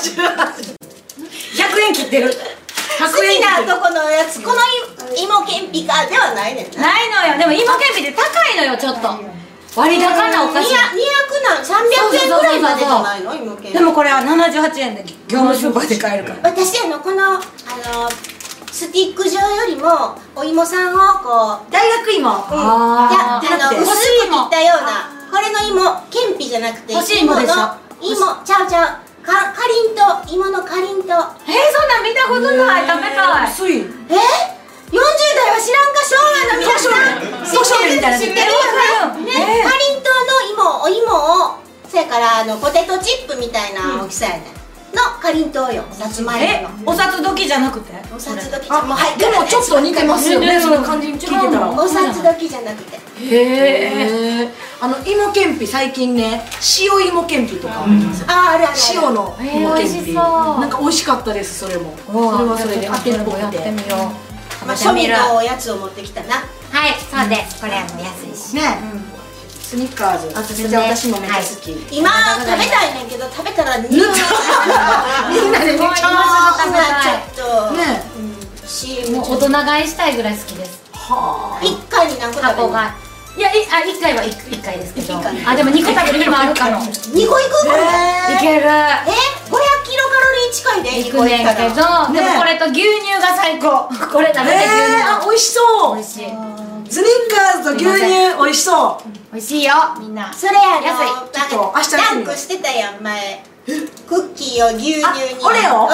[SPEAKER 3] 100円切ってる。
[SPEAKER 2] 好きなとこのやつ、この芋けんぴかではないねんな。
[SPEAKER 3] ないのよ。でも芋けんぴって高いのよ。ちょっと割高なお菓子。
[SPEAKER 2] 200何300円ぐらいまでじゃないの芋けんぴ。
[SPEAKER 3] でもこれは78円で業務スーパーで買えるから。
[SPEAKER 2] 私このスティック状よりもお芋さんをこう
[SPEAKER 1] 大学芋
[SPEAKER 2] 薄く切ったようなこれの芋けんぴじゃなくて
[SPEAKER 3] 干し芋でしょ。
[SPEAKER 2] 芋ちゃうかりんとう、芋のかりんとう。
[SPEAKER 3] そんなん見たことない。食べたい。
[SPEAKER 1] 薄い。
[SPEAKER 2] 40代は知らんか。昭和の皆さん知ってるよね。かりんとうのお芋をそれからポテトチップみたいな大きさやねのかりんとうよ。さつまいもの
[SPEAKER 3] お札時じゃなくて。
[SPEAKER 2] お札時じゃ
[SPEAKER 1] でもちょっと似てますよね。その感じに聞いてたら。
[SPEAKER 2] お札時じゃなくて。
[SPEAKER 1] へえ。芋けんぴ最近ね、塩芋けんぴとかあります。
[SPEAKER 2] あるある。
[SPEAKER 1] 塩の芋けんぴ。なんか美味しかったです。それも。それはそれで当てっぽくて。
[SPEAKER 2] 庶民のおやつを持ってきたな。
[SPEAKER 3] はい、そうです。これはもう安いし
[SPEAKER 1] ね。スニッカーズ。私もめっちゃ好き。
[SPEAKER 2] 今食べたいねんけど食べたらみんな
[SPEAKER 1] でめっちゃ
[SPEAKER 2] ちょっと
[SPEAKER 1] ね。
[SPEAKER 3] もう大人買いしたいぐらい好きです。
[SPEAKER 2] 1回に何個食べるの？
[SPEAKER 3] いや1回は1回ですけど、でも2個食べる日もあるかも。
[SPEAKER 2] 2個いくこれ？
[SPEAKER 3] いける。
[SPEAKER 2] 500キロカロリー近いで
[SPEAKER 3] いくねんけど、でもこれと牛乳が最高。これ食べて牛乳。
[SPEAKER 1] 美味しそう。
[SPEAKER 3] 美味しい。
[SPEAKER 1] スニッカーズと牛乳美味しそう。
[SPEAKER 3] 美味しいよみんな。
[SPEAKER 2] それダンクしてたやん前。クッキーを牛乳に
[SPEAKER 1] オレオ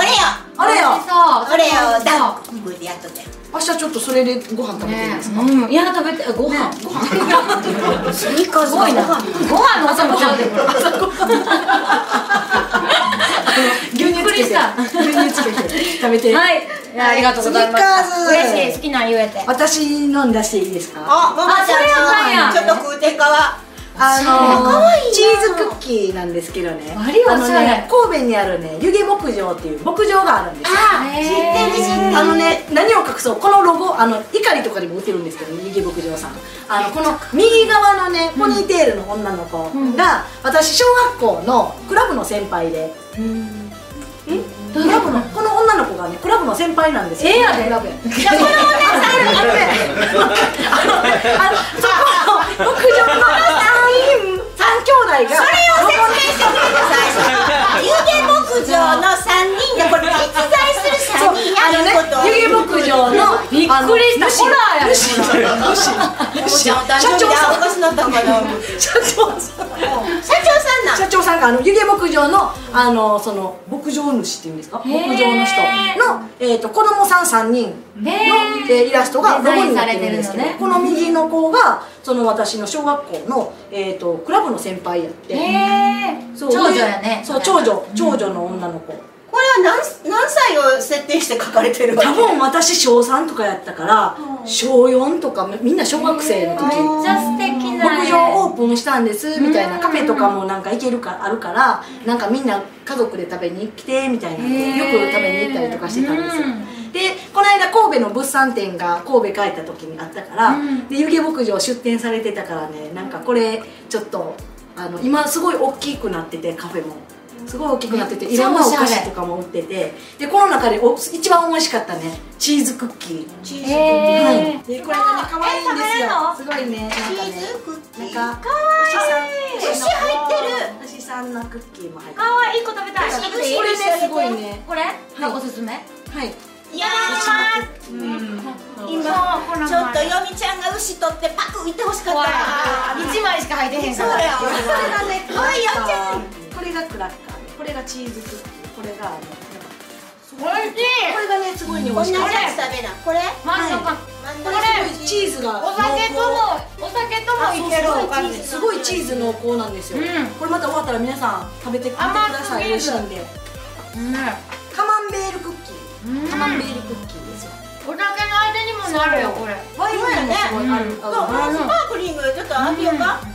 [SPEAKER 2] ダンクでやっとって
[SPEAKER 1] 明日ちょっとそれでご飯食べていいですか？
[SPEAKER 3] いや食べてご飯
[SPEAKER 2] スニッカーズ
[SPEAKER 3] すごいな。ご飯の朝もちゃうでこれ。
[SPEAKER 1] 牛乳つけて食べて。
[SPEAKER 3] はい、ありがとうございます。嬉しい。好きな言えて。
[SPEAKER 1] 私の出していいですか？
[SPEAKER 2] ママちゃんちょっと食うてかは
[SPEAKER 1] チーズクッキーなんですけどね、神戸にあるね湯気牧場っていう牧場があるんですよ。
[SPEAKER 2] 知ってる
[SPEAKER 1] 何を隠そうこのロゴイカリとかにも売ってるんですけど湯気牧場さんこの右側のねポニーテールの女の子が私小学校のクラブの先輩でこの女の子がねクラブの先輩なんですよ。
[SPEAKER 3] やで
[SPEAKER 1] クラブやこのお姉さんそこの牧場の3兄弟が
[SPEAKER 2] それを説明してくれる最初湯気牧場の3人でこれ実在する3人やることを
[SPEAKER 3] 湯気牧場のびっくりしたホラーやね
[SPEAKER 1] 社長さんが湯気牧場のその牧場主っていうんですか牧場の人の子供さん3人のイラストがロゴになってるんですけどこの右の子がその私の小学校のクラブの先輩やって
[SPEAKER 3] 長女やね。
[SPEAKER 1] そう長女の女の子。
[SPEAKER 2] これは何歳を設定して書かれてるわけ？
[SPEAKER 1] 多分私小3とかやったから小4とかみんな小学生の時
[SPEAKER 3] めっちゃ素敵な
[SPEAKER 1] 牧場オープンしたんですみたいなカフェとかもなんか行けるかあるからなんかみんな家族で食べに来てみたいなよく食べに行ったりとかしてたんですよ。でこの間神戸の物産展が神戸帰った時にあったから、で湯気牧場出店されてたからね、なんかこれちょっと今すごい大きくなってて、カフェもすごい大きくなってて、いろんなお菓子とかも売ってて、でこの中で一番美味しかったね、チーズクッキー。チーズクッキー、はい、でこれがね可愛いんですよ。すごいね、
[SPEAKER 2] チーズクッキー
[SPEAKER 1] なんか
[SPEAKER 2] 牛入ってる。
[SPEAKER 1] 牛さんのクッキーも入ってる。
[SPEAKER 3] かわいい、1個食べたい。
[SPEAKER 1] これねすごいね。
[SPEAKER 3] これがおすすめ。
[SPEAKER 1] はい。
[SPEAKER 2] いやー、今ちょっとよみちゃんが牛取ってパクいってほしかった。
[SPEAKER 3] 1枚しか入ってへんから。
[SPEAKER 2] そうや。これがね、可愛いよちゃん。
[SPEAKER 1] これがクラッカー、これがチーズクッキー、これが
[SPEAKER 3] おいしい。
[SPEAKER 1] これがねすごいね美味しかった。
[SPEAKER 2] 食べな。これ
[SPEAKER 3] 真ん中。
[SPEAKER 1] これすごいチーズが
[SPEAKER 3] お酒ともいけるおかず。
[SPEAKER 1] すごいチーズ濃厚なんですよ。これまた終わったら皆さん食べてみてください。美味しいんで。カマンベールクッキー。カマンベールクッキーですよ。
[SPEAKER 3] お酒の味にもなるよこれ。
[SPEAKER 1] ワインもすごいある。
[SPEAKER 2] スパークリングちょっと開けようか。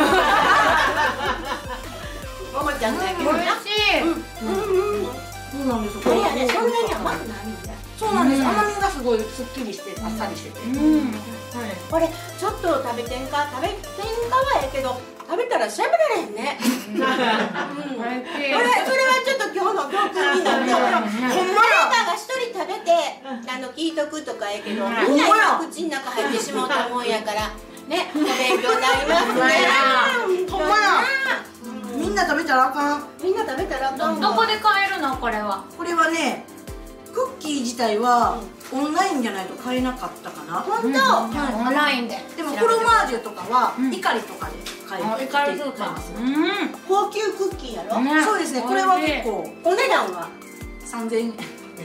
[SPEAKER 2] ママちゃんね。
[SPEAKER 3] 美味しい。
[SPEAKER 1] そうなんです。
[SPEAKER 2] これやね、そんなに甘くないんだ。
[SPEAKER 1] そうなんです。甘みがすごいすっきりしてあっさりしてて。
[SPEAKER 2] これちょっと食べてんかはええけど食べたらしゃべられへんね。それはちょっと今日の教訓になって、誰かが一人食べて聞いとくとかええけど、みんな今口の中入ってしまうと思うんやからね、お勉強になりますね。
[SPEAKER 1] ほんまや。みんな食べたらあかん。
[SPEAKER 2] みんな食べたらあかん。
[SPEAKER 3] どこで買えるのこれは？
[SPEAKER 1] これはね、クッキー自体はオンラインじゃないと買えなかったかな。
[SPEAKER 2] 本当？
[SPEAKER 3] オンラインで。
[SPEAKER 1] でもフロマージュとかはイカリとかで買える。
[SPEAKER 3] イカリスーパー。
[SPEAKER 2] 高級クッキーやろ？
[SPEAKER 1] そうですね。これは結構
[SPEAKER 2] お値段は
[SPEAKER 1] 3000円。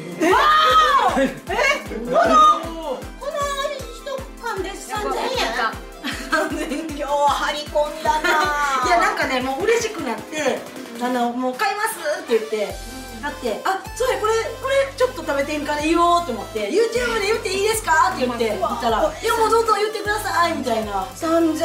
[SPEAKER 2] この一缶で3000円や。今日は張り込んだな。
[SPEAKER 1] いやなんかね、もう嬉しくなってもう買いますって言って買って、あ、そうやこれちょっと食べてんから言おうと思って、 YouTube で言っていいですかって言って言ったら、いやもうどうぞ言ってくださいみたいな。
[SPEAKER 2] 3000円。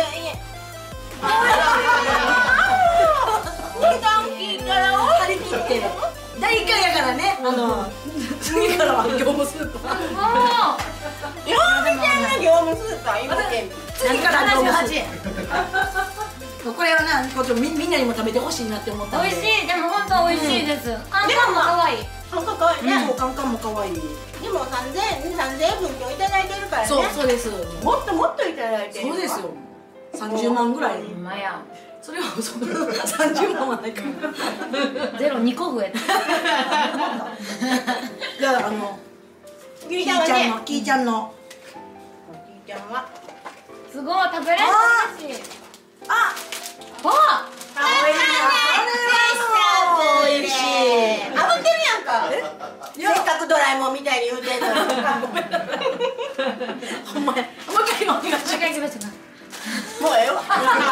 [SPEAKER 2] 値段聞いたら
[SPEAKER 1] 張り切って第1回やからね、次からは業務スーパー。
[SPEAKER 2] よみちゃんが業務スーパー今県
[SPEAKER 1] 次から業務スーパー。
[SPEAKER 3] 78円。
[SPEAKER 1] これはな、こっちみんなにも食べてほしいなって思ったんで。
[SPEAKER 3] 美味しい。でも本当美味しいです。カンカンも可愛い。
[SPEAKER 2] カンカン可愛いね。
[SPEAKER 1] そう、カンカンも可愛い。
[SPEAKER 2] でも3000円分今日いただいてるからね。
[SPEAKER 1] そうです。
[SPEAKER 2] もっといただいてる。
[SPEAKER 1] そうですよ。30万ぐらい。
[SPEAKER 3] ほんまや。
[SPEAKER 1] それは30万はないかな。
[SPEAKER 3] ゼロ2個増えた。
[SPEAKER 1] じゃあキーちゃんは
[SPEAKER 3] すごい食べれる。嬉しい。
[SPEAKER 1] あ、
[SPEAKER 3] あ、
[SPEAKER 2] おいしい。炙ってるやんか。せっかくドラえもんみたいに言うてんのに。
[SPEAKER 1] ほんまや。もう一回お願いします。
[SPEAKER 2] もうええわ。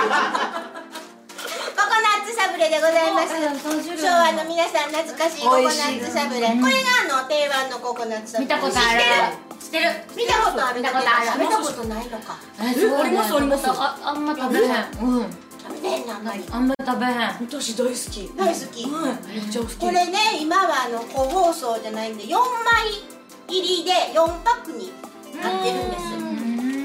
[SPEAKER 2] ココナッツサブレでございます。昭和の皆さん懐かしいココナッツサブレ。これが定番のココナッツサブレ。
[SPEAKER 3] 見たことある。知ってる。
[SPEAKER 2] 見たことある。
[SPEAKER 3] 見たことある。
[SPEAKER 2] 見たことないのか。
[SPEAKER 1] あります。
[SPEAKER 3] あんま食べへん。
[SPEAKER 2] 食べへんな。
[SPEAKER 3] あんま食べへん。
[SPEAKER 1] 私大好き。
[SPEAKER 2] 大好き。
[SPEAKER 1] めっちゃ好き。
[SPEAKER 2] これね、今は個包装じゃないんで4枚入りで4パックになってるんです。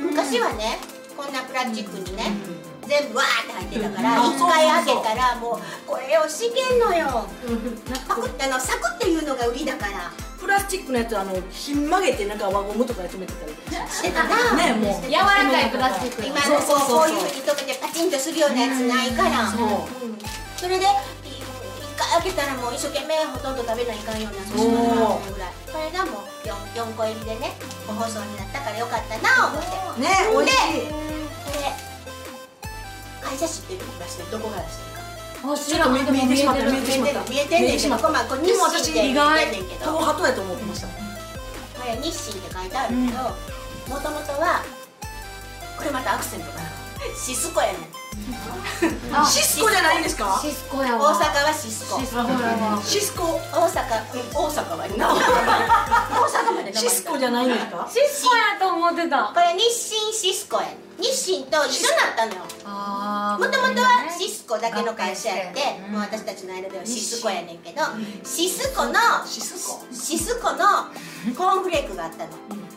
[SPEAKER 2] 昔はね、こんなプラスチックにね、全部わーって入ってたから、1回開けたらもうこれをしけんのよ。パクってサクっていうのが売りだから。
[SPEAKER 1] プラスチックのやつひん曲げてなんか輪ゴムとかで留めてたり
[SPEAKER 2] してたな。
[SPEAKER 1] ね、もう
[SPEAKER 3] 柔らかいプラスチック。
[SPEAKER 2] 今のこういうふうに留めてパチンとするようなやつないから。それで1回開けたらもう一生懸命ほとんど食べないかんようなぐらい。これがもう4個入りでね、個包装になったからよかったな思って。
[SPEAKER 1] ね、美味しい。
[SPEAKER 2] これ会社知ってる気がして、どこから知ってるか。
[SPEAKER 1] ちょっと見えてしまった。
[SPEAKER 2] 見えてんねんけど、これ日清って見えてんねんけど、
[SPEAKER 1] 東ハトやと思ってました。
[SPEAKER 2] これ日清って書いてあるけど、もともとはこれまたアクセントかな、シスコやねん。
[SPEAKER 1] シスコじゃないんですか？
[SPEAKER 3] シスコや
[SPEAKER 2] 大阪
[SPEAKER 3] わ。
[SPEAKER 2] はシスコ。
[SPEAKER 1] シスコ。
[SPEAKER 2] 大阪はな。大阪まで。
[SPEAKER 1] シスコじゃないんですか？
[SPEAKER 3] シスコやと思ってた。
[SPEAKER 2] これ日清シスコや。日清と一緒になったのよ。もともとはシスコだけの会社やって、もう私たちの間ではシスコやねんけど、シスコのコーンフレークがあったの。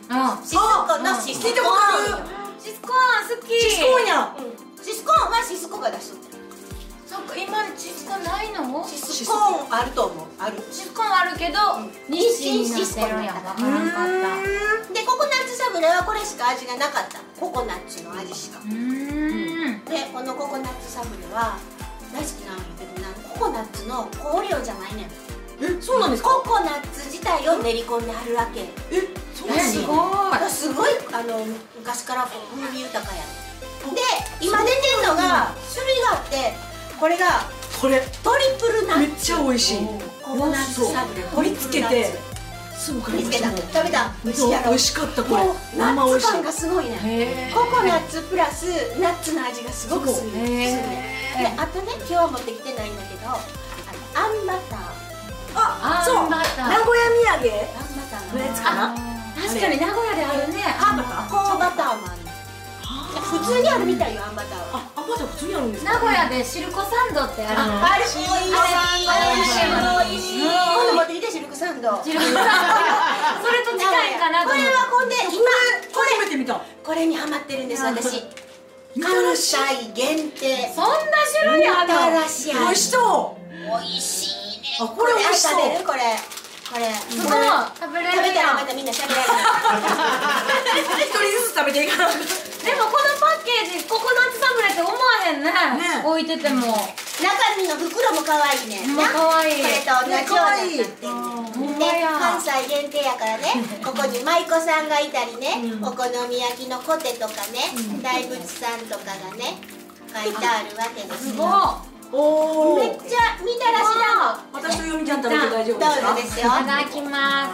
[SPEAKER 2] シスコのシスコーン。
[SPEAKER 3] シスコーン好き。
[SPEAKER 1] シスコーンや。
[SPEAKER 2] シスコーンはシスコが出しとってる。
[SPEAKER 3] そっか、今シスコーンないの？
[SPEAKER 2] シスコーンあると思う。ある。
[SPEAKER 3] シスコーンあるけど、日清になってるんや。わからんかった。
[SPEAKER 2] でココナッツサブレはこれしか味がなかった。ココナッツの味しか。でこのココナッツサブレは大好きなんだけどな、ココナッツの香料じゃないねん。
[SPEAKER 1] そうなんですか？
[SPEAKER 2] ココナッツ自体を練り込んであるわけ。
[SPEAKER 1] そうなん
[SPEAKER 3] す
[SPEAKER 1] です
[SPEAKER 3] ごい。
[SPEAKER 2] すごい昔からこう風味豊かやねん。で今出てるのが種類があって、これが
[SPEAKER 1] これ
[SPEAKER 2] トリプルナッツ。
[SPEAKER 1] めっちゃ美味しい。
[SPEAKER 2] ココナッツサブレ
[SPEAKER 1] 取り付けてすぐ
[SPEAKER 2] 見つけた。食べた。
[SPEAKER 1] 美味しかった。これ
[SPEAKER 2] もうナッツ感がすごいね。ココナッツプラスナッツの味がすごくするね。であとね、今日は持ってきてないんだけど、あんバター。
[SPEAKER 1] あ、そう。名古屋土産
[SPEAKER 2] あんバター
[SPEAKER 1] のやつかな。
[SPEAKER 3] 確かに名古屋であるね。
[SPEAKER 2] コーバターもある。普通にあるみたいよ、あんバターは。
[SPEAKER 1] あんバター普通にあるんですか？
[SPEAKER 3] 名古屋でシルコサンドってあるの。
[SPEAKER 2] あれ美味しい。今度持ってきてシルクサンド。
[SPEAKER 3] シルコサンド。それと近いかなと
[SPEAKER 2] こ
[SPEAKER 3] 思って。
[SPEAKER 2] れはほんで今
[SPEAKER 1] 初めて見た。
[SPEAKER 2] これにハマってるんです私。関西限定。
[SPEAKER 3] そんな種類あるの？
[SPEAKER 2] みたらし味。
[SPEAKER 1] 美味しそう。
[SPEAKER 2] 美味しいね。
[SPEAKER 1] あ、これ美味しそう。
[SPEAKER 2] 食べるこれ。これ。
[SPEAKER 3] すごい。食べれ
[SPEAKER 2] 食べ
[SPEAKER 3] るやん。
[SPEAKER 2] たらまたみんな喋られる。
[SPEAKER 1] 一人ずつ食べていかない。
[SPEAKER 3] でもこのパッケージココナッツサブレって思わへんね。
[SPEAKER 1] ね
[SPEAKER 3] 置いてても。
[SPEAKER 2] 中身の袋も可愛いね。
[SPEAKER 3] 可愛い。
[SPEAKER 2] これと同じようになってる。で関西限定やからね、ここに舞妓さんがいたりね、お好み焼きのコテとかね、大仏さんとかがね書いてあるわけですよ。
[SPEAKER 1] おお。
[SPEAKER 2] めっちゃみたらしだもん。
[SPEAKER 1] 私とよみちゃん食べて大丈夫
[SPEAKER 2] どう
[SPEAKER 1] ですか？
[SPEAKER 2] ぞですよ。
[SPEAKER 3] いただきます。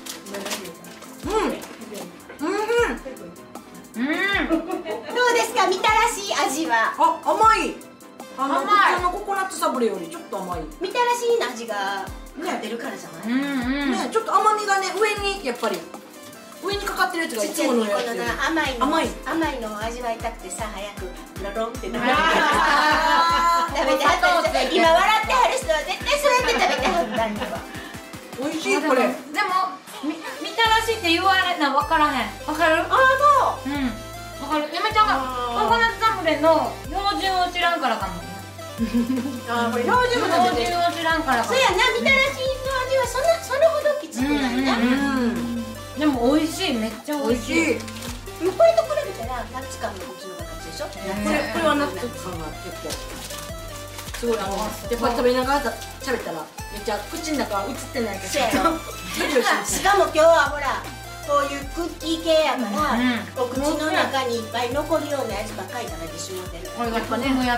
[SPEAKER 2] どうですかみたらし味は。
[SPEAKER 1] あ、甘い。
[SPEAKER 3] 甘い
[SPEAKER 1] 普通のココナッツサブレよりちょっと甘い。
[SPEAKER 2] みたらしの味がかってるからじゃない？
[SPEAKER 1] ね、ちょっと甘みがね、上にやっぱり上にかかってるやつがいつものやつより
[SPEAKER 2] 甘いのを味わいたくてさ、早くロロンって食べてはった人、今笑ってはる人は絶対そうやって食べてはったんだわ。
[SPEAKER 1] 美味しいこれ。
[SPEAKER 3] でもみたらしって言われな分からへん。分かる？
[SPEAKER 2] ああ、そう。
[SPEAKER 3] 分かる。やめちゃんがココナッツサブレの標準を知らんからかもね。
[SPEAKER 2] ああ、これ標準も食べてる。
[SPEAKER 3] 標準を知らんからかも。
[SPEAKER 2] そうやな、みたらしの味はそれほどきつくないな。
[SPEAKER 3] でも美味しい、めっちゃ美味しい。
[SPEAKER 2] これと比べたらナッツ感のこっちの方が勝ちでしょ。こ
[SPEAKER 1] れはナッツさんが結構すごいやっぱり食べながら喋ったらめっちゃ口の中映ってないけど。
[SPEAKER 2] しかも今日はほらこういうクッキー系やからお口の中にいっぱい残るようなやつばっかり食べてしまってる。
[SPEAKER 3] これがやっぱね、や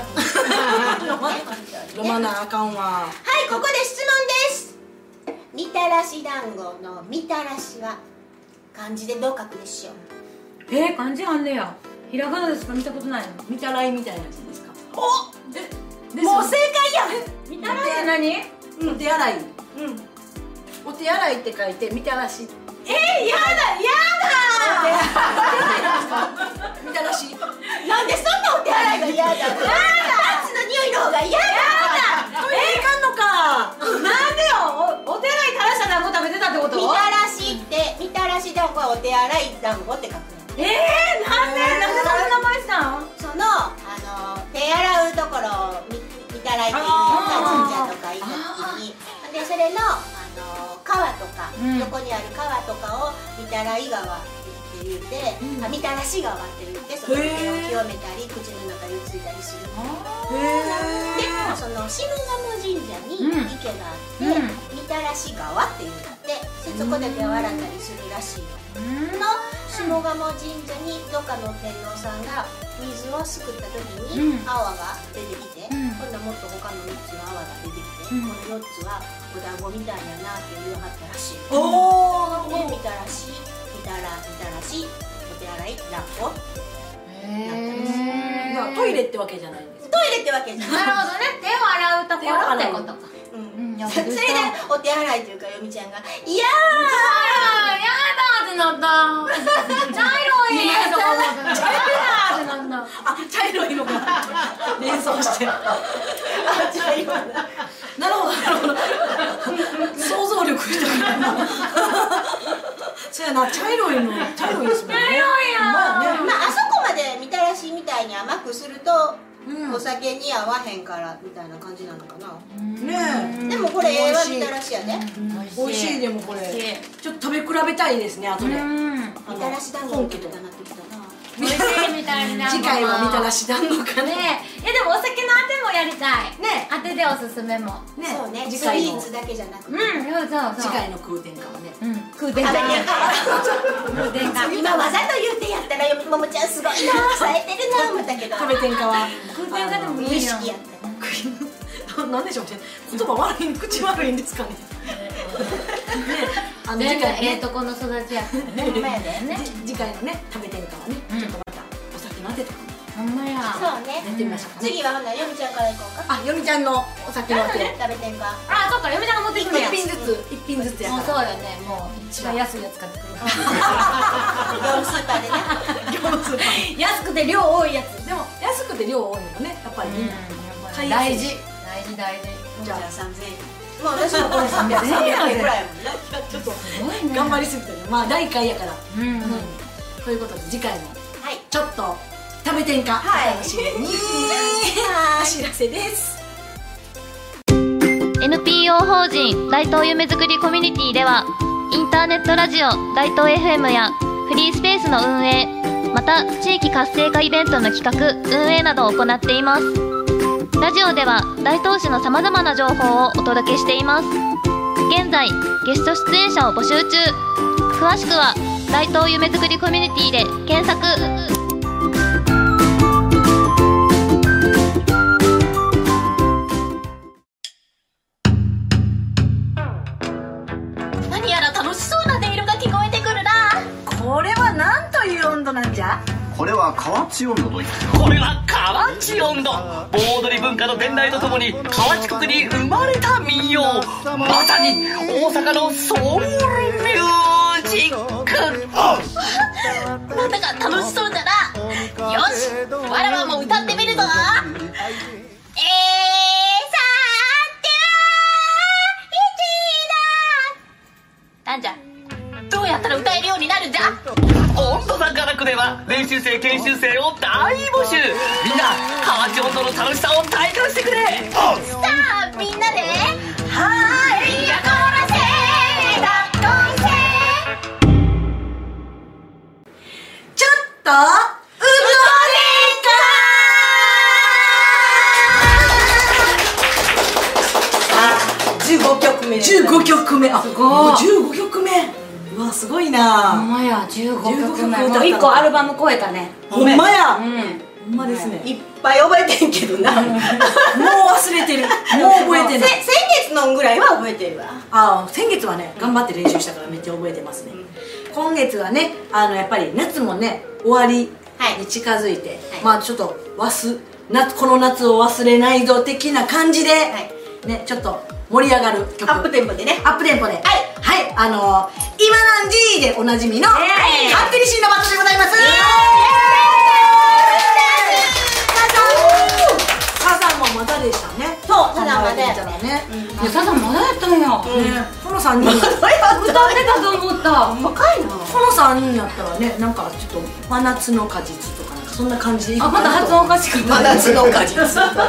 [SPEAKER 1] 飲まなあかんわ。
[SPEAKER 2] はい、ここで質問です。みたらし団子のみたらしは漢字でどう書くでしょう？
[SPEAKER 3] 漢字あんねや。ひらがなでしか見たことないの。
[SPEAKER 1] みたらいみたいなやつですか？
[SPEAKER 2] お、もう正解やん。
[SPEAKER 3] みたらいって何？
[SPEAKER 1] お手洗い。お手洗いって書いてみたらし。
[SPEAKER 2] やだ
[SPEAKER 1] みたらし。
[SPEAKER 2] なんでそんなお手洗いが嫌だ。ナッツの匂いの方が嫌だ。
[SPEAKER 1] トイレ行かんのか。
[SPEAKER 3] なんでよ。お手洗い垂らした団子食べてたってこと？
[SPEAKER 2] みたらしってみたらし団子はお手洗い団子って書くの。
[SPEAKER 3] なんでそんな名前したん？
[SPEAKER 2] その手洗うところをみたらいっていう神社とか行った時に、でそれの川とか、横にある川とかをみたらい川って言って、みたらし川って言って、そこで手を清めたり口の中についたりする。でその下鴨神社に池があって、みたらし川っていうんだって、そこで手を洗ったりするらしいの。下鴨神社にどっかの天皇さんが水をすくった時に泡が出てきて、今度はもっと他の3つの泡が出てきて、この4つはお団子みたいやなって言わはったらしい。でみたらしお手洗い団子なったんです。
[SPEAKER 1] トイレってわけじゃないんです。
[SPEAKER 2] トイレってわけじゃない。
[SPEAKER 3] なるほどね。手を洗うところってことか。
[SPEAKER 2] それでお手洗いというかよみちゃんが「いや
[SPEAKER 3] ーやだってなった。茶色いとか思ってた。やだってなった。
[SPEAKER 1] あ、茶色いのが連想して。
[SPEAKER 2] 茶色いなる
[SPEAKER 1] ほど想像力豊かな。 そうやな、茶色いの、茶色いですもんね。
[SPEAKER 3] 茶色いやん。
[SPEAKER 2] まああそこまでみたらしみたいに甘くするとお酒に合わへんからみたいな感じなのかな。
[SPEAKER 1] ね
[SPEAKER 2] でもこれええわみたらしやね。
[SPEAKER 1] 美味しい。でもこれちょっと食べ比べたいですね、後で。
[SPEAKER 2] みたらし団子みたいなってきたな。
[SPEAKER 3] 美味しいみたいな。
[SPEAKER 1] 次回はみたらし団子かね。
[SPEAKER 3] ねえ、でもお酒のあてもやりたい。
[SPEAKER 1] ね、
[SPEAKER 3] あてでおすすめも。
[SPEAKER 1] ね、
[SPEAKER 2] そうね、スイ
[SPEAKER 1] 次回の
[SPEAKER 2] ーツだけじゃなくて。
[SPEAKER 3] そう
[SPEAKER 1] 次回の空天下はね。
[SPEAKER 3] 空天下。空天下。
[SPEAKER 2] 今わざと言ってやったらももちゃんすごいな、冴えてるな思ったけど。
[SPEAKER 1] 食べ天下は
[SPEAKER 3] 空天下でも
[SPEAKER 2] 無意
[SPEAKER 3] いいやん。
[SPEAKER 2] 識やったな。
[SPEAKER 1] なんでしょうね。言葉悪い、口悪いんですかね。ね、次回ね、
[SPEAKER 3] この育ちや。
[SPEAKER 2] ほんまやでね。
[SPEAKER 1] 次回のね、食べ天下はね、ちょっとまたお酒のあてとか
[SPEAKER 3] ほんまや。
[SPEAKER 2] そうね。
[SPEAKER 1] やってみましょうかね。
[SPEAKER 2] 次はほなよみちゃんからいこうか。
[SPEAKER 1] あ、よみちゃんのお酒のあて。
[SPEAKER 2] 食べてんか。
[SPEAKER 3] あ、そっか、嫁ちゃんが持ってくるやん。
[SPEAKER 1] 一品ずつや
[SPEAKER 3] もう
[SPEAKER 1] から。
[SPEAKER 3] そうよね、もう一番安いやつ買ってくる。
[SPEAKER 2] 業務スーパーでね。
[SPEAKER 1] 業務スーパー。
[SPEAKER 3] 安くて量多いやつ。
[SPEAKER 1] でも安くて量多いのね、やっぱりみんな買いやすい
[SPEAKER 3] 大事。大事。
[SPEAKER 1] じゃあ
[SPEAKER 2] 3000円。もう私もこれ300円ぐらいやもんね。
[SPEAKER 1] ちょっと頑張りすぎてね、まあ第1回やから。
[SPEAKER 3] うん。
[SPEAKER 1] ということで次回も
[SPEAKER 2] はい。
[SPEAKER 1] ちょっと食べ天下
[SPEAKER 2] はい
[SPEAKER 1] お楽しみに。お知らせです。
[SPEAKER 5] NPO 法人大東夢づくりコミュニティではインターネットラジオ大東 FM やフリースペースの運営、また地域活性化イベントの企画・運営などを行っています。ラジオでは大東市のさまざまな情報をお届けしています。現在ゲスト出演者を募集中。詳しくは大東夢づくりコミュニティで検索。
[SPEAKER 2] 何やら楽しそうな音色が聞こえてくるな。
[SPEAKER 1] これは何という温度なんじゃ。
[SPEAKER 6] これは河内温度といって
[SPEAKER 7] これは河内音頭。盆踊り文化の伝来とともに河内国に生まれた民謡、まさに大阪のソウルミュージック。
[SPEAKER 2] なんだか楽しそうだな。よし、わらわも歌ってみるぞ。なんじゃ、どうやったら歌えるようになるんじゃ。
[SPEAKER 7] 音頭さんからくでは練習生研修生を大募集。みんな河内音頭の楽しさを体感してくれ。
[SPEAKER 2] さあみんなではいやこらせだっこいせ。
[SPEAKER 1] ちょっと15曲目。15曲目。あ、
[SPEAKER 3] すごい。
[SPEAKER 1] 15曲目。うわ、すごいな。
[SPEAKER 3] ほんまや、15曲目。
[SPEAKER 1] 曲
[SPEAKER 3] もう1個アルバム超えたね。
[SPEAKER 1] ほんまや。
[SPEAKER 3] うん。
[SPEAKER 1] ほんまですね。
[SPEAKER 2] いっぱい覚えてんけどな。
[SPEAKER 1] もう忘れてる。もう覚えてない。
[SPEAKER 2] 先月のぐらいは覚えてるわ。
[SPEAKER 1] あ、先月はね、頑張って練習したからめっちゃ覚えてますね。今月はね、やっぱり夏もね、終わりに近づいて、まあちょっとこの夏を忘れないぞ的な感じで、ね、ちょっと盛り上がる曲。
[SPEAKER 2] アップテンポでね。
[SPEAKER 1] アップテンポで。はい。今なんじーでおなじみの、勝手にシンドバッドでございます。サザンもまだでしたね。
[SPEAKER 2] そう、サザンまで。
[SPEAKER 1] ね。
[SPEAKER 3] いや、サザンまだやったんや。
[SPEAKER 1] この3人。
[SPEAKER 3] 歌ってたと思った。
[SPEAKER 2] 若いな。
[SPEAKER 1] この3人やったらね、なんかちょっと真夏の果実とかなんかそんな感じでいく
[SPEAKER 3] あ、まだ発音おかしく
[SPEAKER 2] 真夏の果実。真夏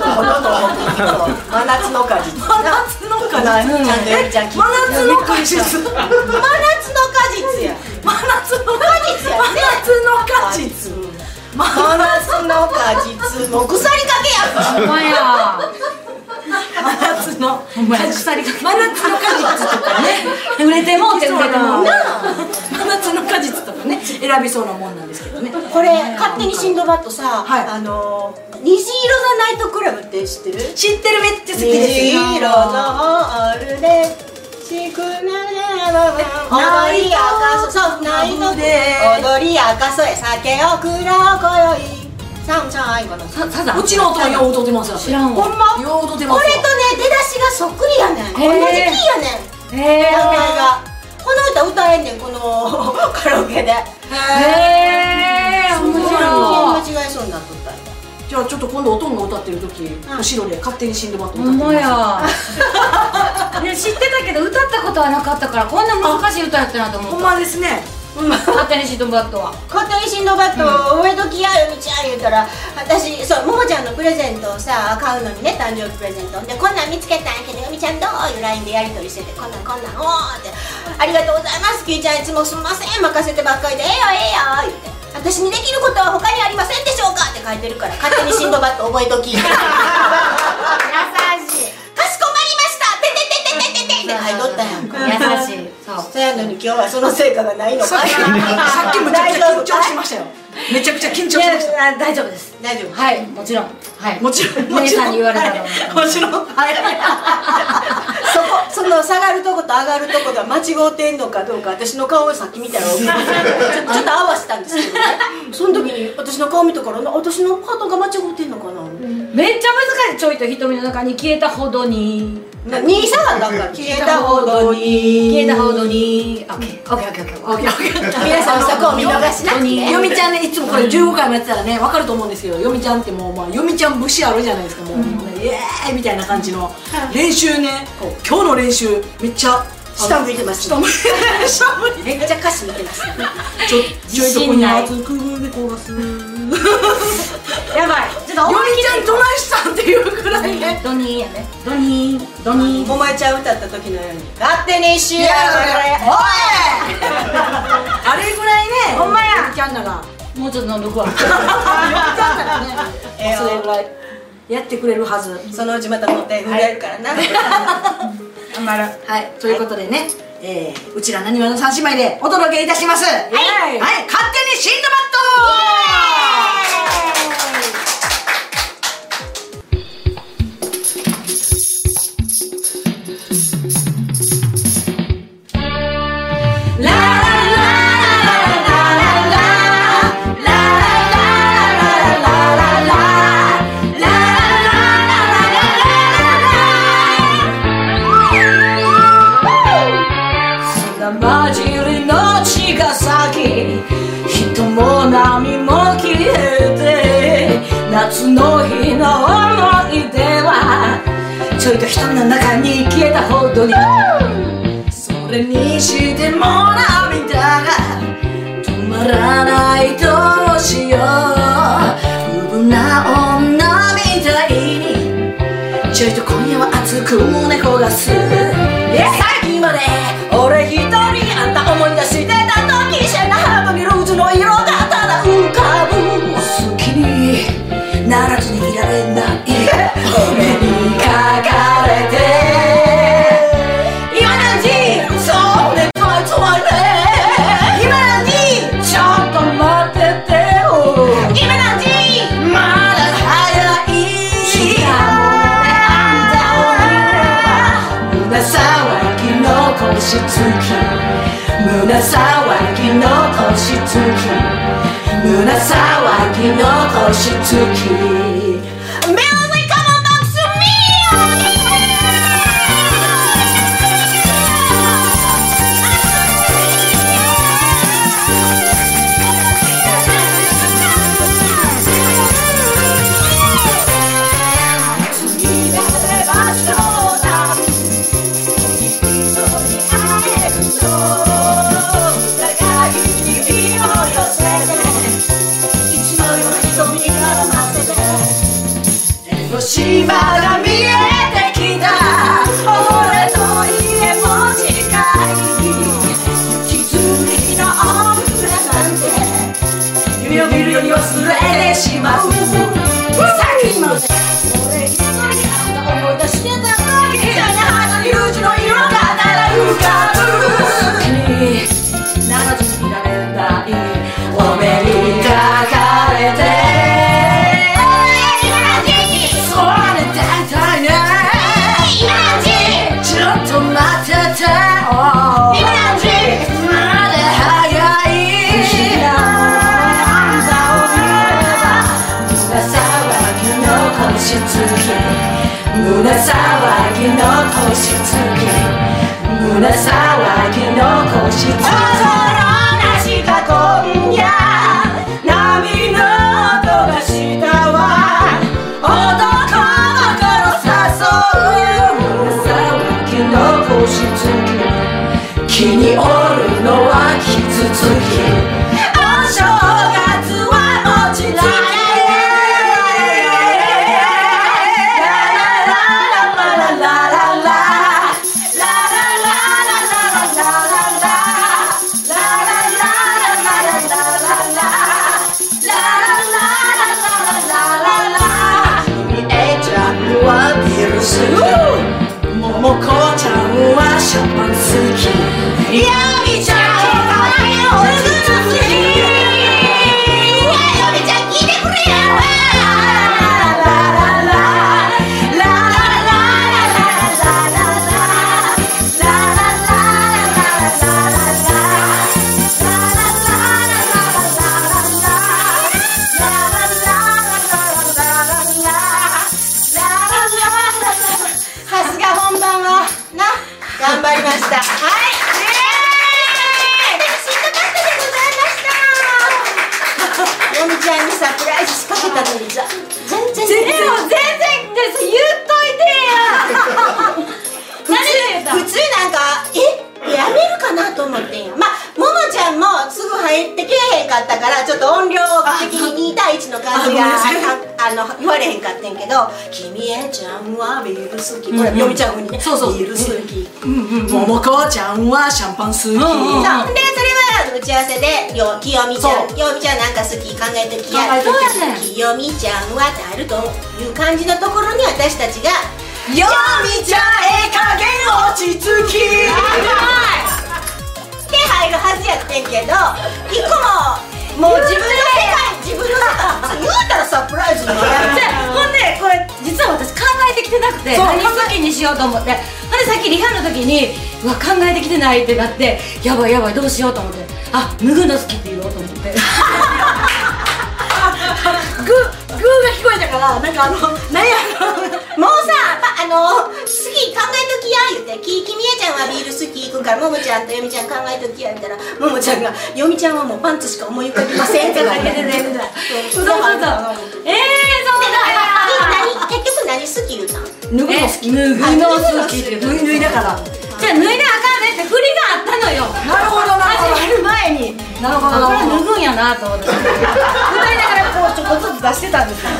[SPEAKER 2] の果実。
[SPEAKER 1] 真夏の果実。
[SPEAKER 2] ちゃんとよりちゃん聞いて。
[SPEAKER 1] 真夏の果実。
[SPEAKER 2] 真夏の果実や。
[SPEAKER 1] 真夏の果実や。真夏の果実。
[SPEAKER 2] 真夏の果実。もう腐りかけや。
[SPEAKER 3] ほんまや。
[SPEAKER 1] 真夏の
[SPEAKER 3] 腐りかけ。
[SPEAKER 1] 真夏の果実とかね、
[SPEAKER 3] 売れてもうて売れてもう。
[SPEAKER 1] 真夏の果実とかね、選びそうなもんなんですけどね。
[SPEAKER 2] これ勝手にシンドバッドさ、虹色ザナイトクラブって知ってる？
[SPEAKER 1] 知ってる、めっちゃ好き
[SPEAKER 2] 虹
[SPEAKER 1] ですよ。
[SPEAKER 2] 色のオールでしくなれば踊り赤そ、そうないので踊り赤そへ酒をくらう今宵サンシャインこの
[SPEAKER 3] サザン。
[SPEAKER 1] うちの音はよう踊ってますよ。
[SPEAKER 3] 知らんわ。
[SPEAKER 2] ほんま？
[SPEAKER 1] よう踊ってますよ。
[SPEAKER 2] これとね出だしがそっくりやねん。同じキーやねん。名前がこの歌歌えんねん、このカラオケで。
[SPEAKER 3] へー、面白い。
[SPEAKER 2] 間違えそうになっとったんや。
[SPEAKER 1] じゃあちょっと今度おとんが歌ってる時後ろで勝手にシンドバッド
[SPEAKER 3] ほんま
[SPEAKER 1] 歌って
[SPEAKER 3] やね、知ってたけど歌ったことはなかったからこんな難しい歌やったなと思った。
[SPEAKER 1] ほんまですね。
[SPEAKER 3] 勝手にシンドバッドは
[SPEAKER 2] 勝手にシンドバッド覚えときやよみちゃん言うたら、私そうももちゃんのプレゼントをさ買うのにね、誕生日プレゼントでこんなん見つけたんやけどよみちゃんどういう LINE でやり取りしてて、こんなんおーってありがとうございますきーちゃんいつもすんません任せてばっかりでええよ言って私にできることは他にありませんでしょうかって書いてるから勝手にシンドバッド覚えとき優しいかしこまりましたてててててててって書いとったやんか
[SPEAKER 3] 優しい。
[SPEAKER 2] そうやのに今日はその成果がないのか
[SPEAKER 1] さっきむちゃくちゃ緊張しましたよ。めちゃくちゃ緊張しました。
[SPEAKER 3] 大丈夫です。
[SPEAKER 2] 大丈夫
[SPEAKER 3] はいもちろんはい
[SPEAKER 1] もちろん
[SPEAKER 3] 姉さんに言われたら
[SPEAKER 1] もちろんはい
[SPEAKER 2] その下がるとこと上がるとこが間違うてんのかどうか私の顔をさっき見たらちょっと合わせたんですけどねその時に私の顔見たから私のハートが間違うてんのかな
[SPEAKER 3] めっちゃ難しい。ちょいと瞳の中に消えたほどに
[SPEAKER 2] 2下がだから消えたほどに
[SPEAKER 3] 消えたほどにオッケーオッケーオッケー
[SPEAKER 2] 皆さんそこを見逃しなくて
[SPEAKER 1] よみちゃんねいつもこれ15回もやってたらね分かると思うんですけど、よみちゃんってもうまあよみちゃん節あるじゃないですか。もうイエーイみたいな感じの練習ね。今日の練習めっちゃ
[SPEAKER 2] 下向いてます
[SPEAKER 1] 下向いて
[SPEAKER 2] めっちゃ歌詞見てます
[SPEAKER 1] ちょいとこに熱く猫がす
[SPEAKER 3] やばいちょっと
[SPEAKER 1] よみちゃんどないしたんっていうくらいね。
[SPEAKER 3] ドニーやねドニー
[SPEAKER 2] ももえちゃん歌った時のように勝手にしやが
[SPEAKER 1] おいあれぐらいね
[SPEAKER 3] ほんまや
[SPEAKER 1] よみちゃんなら
[SPEAKER 3] もうちょっと飲んどくわ
[SPEAKER 1] よみちゃんならねそれぐらいやってくれるはず。
[SPEAKER 2] そのうちまた持って震えるからな
[SPEAKER 3] 頑張る。
[SPEAKER 1] はいということでね、うちらなにわの三姉妹でお届けいたします。はい勝手にシンドバッ
[SPEAKER 3] 混じりの茅ヶ崎人も波も消えて夏の日の思い出はちょいと人の中に消えたほどにそれにしても涙が止まらないどうしよう無分な女みたいにちょいと今夜は熱く胸焦がすさっきまで俺一人あんた思い出してた時シェナハートにルーズの色がただ浮かぶ好きにならずにいられないお目にかかれて今何時そうねかいつまれ今何時ちょっと待っててよ今何時まだ早い胸騒ぎの腰つき胸騒ぎの腰つき胸騒ぎの腰つき Music come on back to me 次なればそうだ島が見えてきた俺の家も近い雪積みの女なんて夢を見るように忘れてしまうさっきまで俺一人あんた思い出してただけじゃないうちの色がただ浮かぶ君ならずにいられないお目にかかれて胸騒ぎの腰つき胸騒ぎの腰つき心なしか今夜波の音がしたわ
[SPEAKER 1] におるのはキツツキお正月は餅つきももこちゃんはシャンパン好きやみちゃんはおつつきやみちゃん聞いてくれやララララララ
[SPEAKER 2] 頑張りました。はい。シートカットでございました。よみちゃんにサプライズ仕掛けたのに全然
[SPEAKER 3] です言っといてや
[SPEAKER 2] 普通なんかやめるかなと思ってんよ。まあももちゃんもすぐ入ってけえへんかったからちょっと音量的に2対1の感じが言われへんかってんけど「君へちゃんはビール好き」これよみちゃん風にね「ビール好き」「
[SPEAKER 1] ももこちゃんはシャンパン好き」
[SPEAKER 2] そうでそれは打ち合わせできよみちゃんなんか好き考えときやきよみちゃんはってあるという感じのところに私たちが
[SPEAKER 1] 「よみちゃん加減落ち着き」
[SPEAKER 2] って入るはずやってんけど一個もう自分の世界言うたらサプライズのやつ
[SPEAKER 3] ほんでこれ実は私考えてきてなくて何好きにしようと思ってほんでさっきリハの時にうわ考えてきてないってなってやばいどうしようと思って脱ぐの好きって言おうと思って
[SPEAKER 1] グーが聞こえたからなんか何や
[SPEAKER 2] もうさ好き考えときや言うてきみえちゃんはビール好き行くからももちゃんとよみちゃん考えときや言ったらももちゃんが「よみちゃんはもうパンツしか思い浮かびません」ってだけでね
[SPEAKER 3] そうそうそう
[SPEAKER 2] 結局何好き言うたん
[SPEAKER 1] 脱ぐの好き
[SPEAKER 3] 脱ぐの好きって
[SPEAKER 1] 脱いだから
[SPEAKER 3] じゃあ脱いだらあかんねって振りがあったのよ
[SPEAKER 1] なるほど
[SPEAKER 3] 始まる前に
[SPEAKER 1] なるほど
[SPEAKER 3] これ脱ぐんやなと思って歌いながらこうちょっとずつ出してたんですよ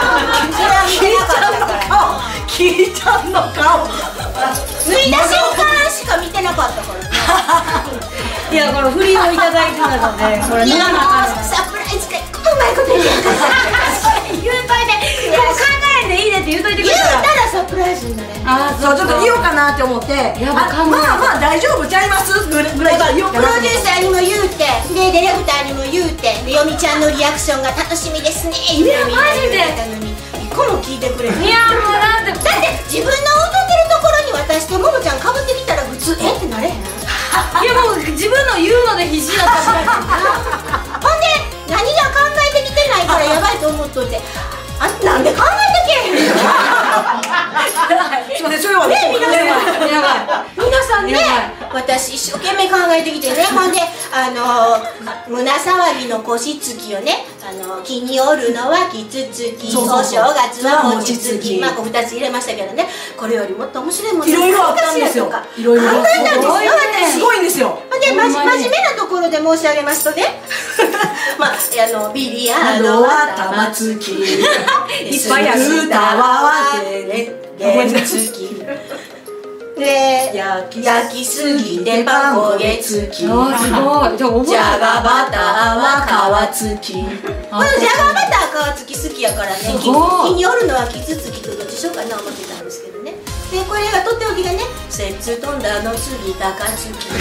[SPEAKER 1] キーちゃんの顔
[SPEAKER 2] 脱いだ瞬間しか見てなかったから
[SPEAKER 3] いやこの振りをいただいてたのでこれ脱がなあかん
[SPEAKER 2] サプライズでうまいこと言うて
[SPEAKER 3] 言うといてでも考えんでいいねって言うといてくれ
[SPEAKER 2] 言う
[SPEAKER 3] たら
[SPEAKER 2] たらサプライズになれん
[SPEAKER 1] そうちょっと言おうかなって思ってまあ大丈夫ちゃいますぐらい言おうかな
[SPEAKER 2] プロデューサーにも言うてでディレクターにも言うてでよみちゃんのリアクションが楽しみですね言うてみんな言うてたのに一個も聞いてくれへん
[SPEAKER 3] いやもうなんて
[SPEAKER 2] だって自分の踊ってるところに私とももちゃんかぶってきたら普通ってなれへん
[SPEAKER 3] いやもう自分の言うので必死だったから
[SPEAKER 2] ほんで何が考えてきてないからやばいと思っといてなんで考えてけへんの
[SPEAKER 1] すいませんそれはね
[SPEAKER 2] 皆さんね私一生懸命考えてきてねほんで胸騒ぎの腰つきをね気におるのはキツツキお正月は餅つきまあ2つ入れましたけどねこれよりもっと面白いもの
[SPEAKER 1] いろいろあったんですよいろいろすごいんですよ
[SPEAKER 2] ほんで真面目なところで申し上げますとねまあビリヤードは玉突き
[SPEAKER 3] いっぱいある
[SPEAKER 2] 歌は原付きで焼きすぎてパン焦げ付き
[SPEAKER 3] すごい
[SPEAKER 2] じゃがバターは皮付きこのじゃがバター皮付き好きやからね気によるのはキツツキとどっちしようかな思ってたんですけどねでこれがとっておきがね「節飛んだの次高月」こ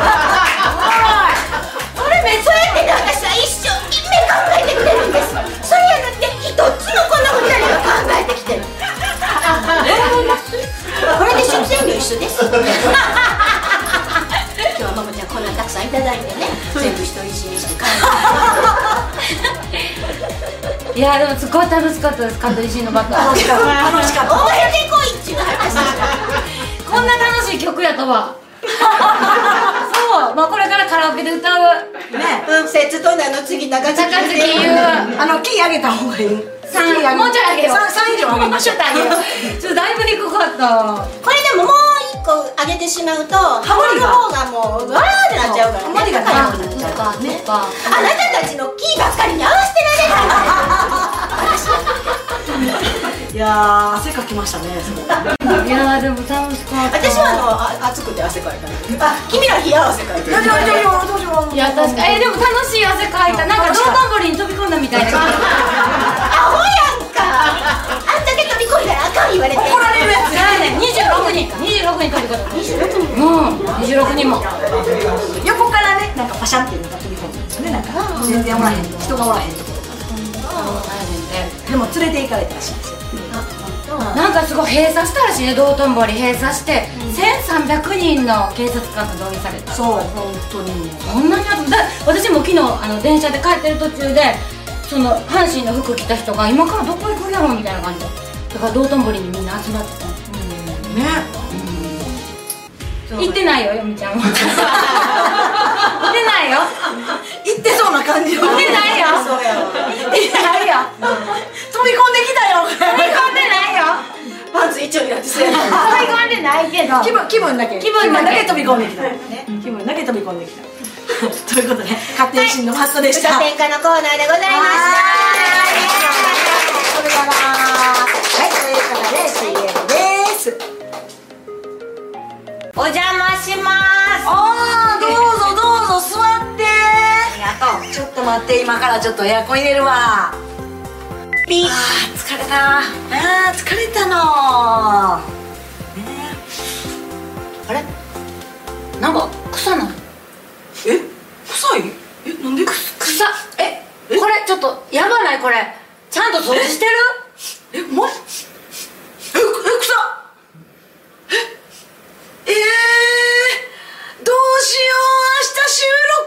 [SPEAKER 2] れめっちゃやってて私は一生懸命考えてきてるんですそれやなくて一つのこの2人が考えてきてるこれで出演料一緒です今日はママちゃんこんなたくさんいただいてね全部独り占めして帰る
[SPEAKER 3] いやでもすごい楽しかったです香取慎のバッター
[SPEAKER 1] 楽しかった
[SPEAKER 2] 覚えてこいっちゅう話
[SPEAKER 3] こんな楽しい曲やとはそうまあこれからカラオケで歌う
[SPEAKER 1] ね
[SPEAKER 2] 節となの次高月
[SPEAKER 3] 高月言う
[SPEAKER 1] キー上げた方がいい
[SPEAKER 3] もうちょい上げよう
[SPEAKER 1] 3以上上げましょう
[SPEAKER 3] ちょっとだいぶにくかった
[SPEAKER 2] これでももう一個上げてしまうとハモリの方がもうわーってなっちゃうからね。
[SPEAKER 1] ハモリが高くなっちゃう
[SPEAKER 3] ね。
[SPEAKER 2] あなたたちのキーばっかりに合わせてられない。
[SPEAKER 1] いや汗かきましたね。
[SPEAKER 3] いやでも楽しかった。
[SPEAKER 2] 私は暑くて汗かいた。君ら冷や汗かいてる。
[SPEAKER 3] いや確かにでも楽しい汗かいた。なんか道頓堀に飛び込んだみたいな。
[SPEAKER 2] アホやんか。あんだけ飛び込んだらあかん言われて。怒られるやつ。
[SPEAKER 3] 26人飛び込んだ。26人も。
[SPEAKER 1] 横からねなんかパシャンっていうのが飛び込んでるんですよね。なんか全然おらへん人がおらへんところ。でも連れて行かれたらしいんですよ。
[SPEAKER 3] なんかすごい閉鎖したらしいね。道頓堀閉鎖して1300人の警察官が動員された。
[SPEAKER 1] そう本当に
[SPEAKER 3] そんなに私も昨日電車で帰ってる途中でその阪神の服着た人が今からどこ行くんやろみたいな感じでだから道頓堀にみんな集まってた
[SPEAKER 1] ね。
[SPEAKER 3] 行ってないよ、よみちゃんは。行ってないよ。
[SPEAKER 1] 行ってそうな感じ。
[SPEAKER 3] 行ってないよ。
[SPEAKER 1] そうやろ。
[SPEAKER 3] 行ってないよ。
[SPEAKER 1] 飛び込んできたよ。
[SPEAKER 3] 飛び込んでないよ。
[SPEAKER 2] パンツ一丁になってそうやな。
[SPEAKER 3] 飛び込んでないけど。
[SPEAKER 1] 気分だけ飛び込んできた。気分だけ飛び込んできた。ということで勝手に真のマットでした。
[SPEAKER 2] 天下のコーナーでございました。
[SPEAKER 1] それからはいということで CM です。
[SPEAKER 3] お邪魔します。
[SPEAKER 1] ああどうぞ座って。
[SPEAKER 3] ありがとう。
[SPEAKER 1] ちょっと待って今からちょっとエアコン入れるわ。
[SPEAKER 2] ピー。
[SPEAKER 1] 疲れた。疲れたの。
[SPEAKER 3] あれ？なんか臭ない？
[SPEAKER 1] 臭い？なんで？
[SPEAKER 3] 臭。これちょっとやばないこれ。ちゃんと掃除してる？
[SPEAKER 1] お前？臭っ。どうしよう明日収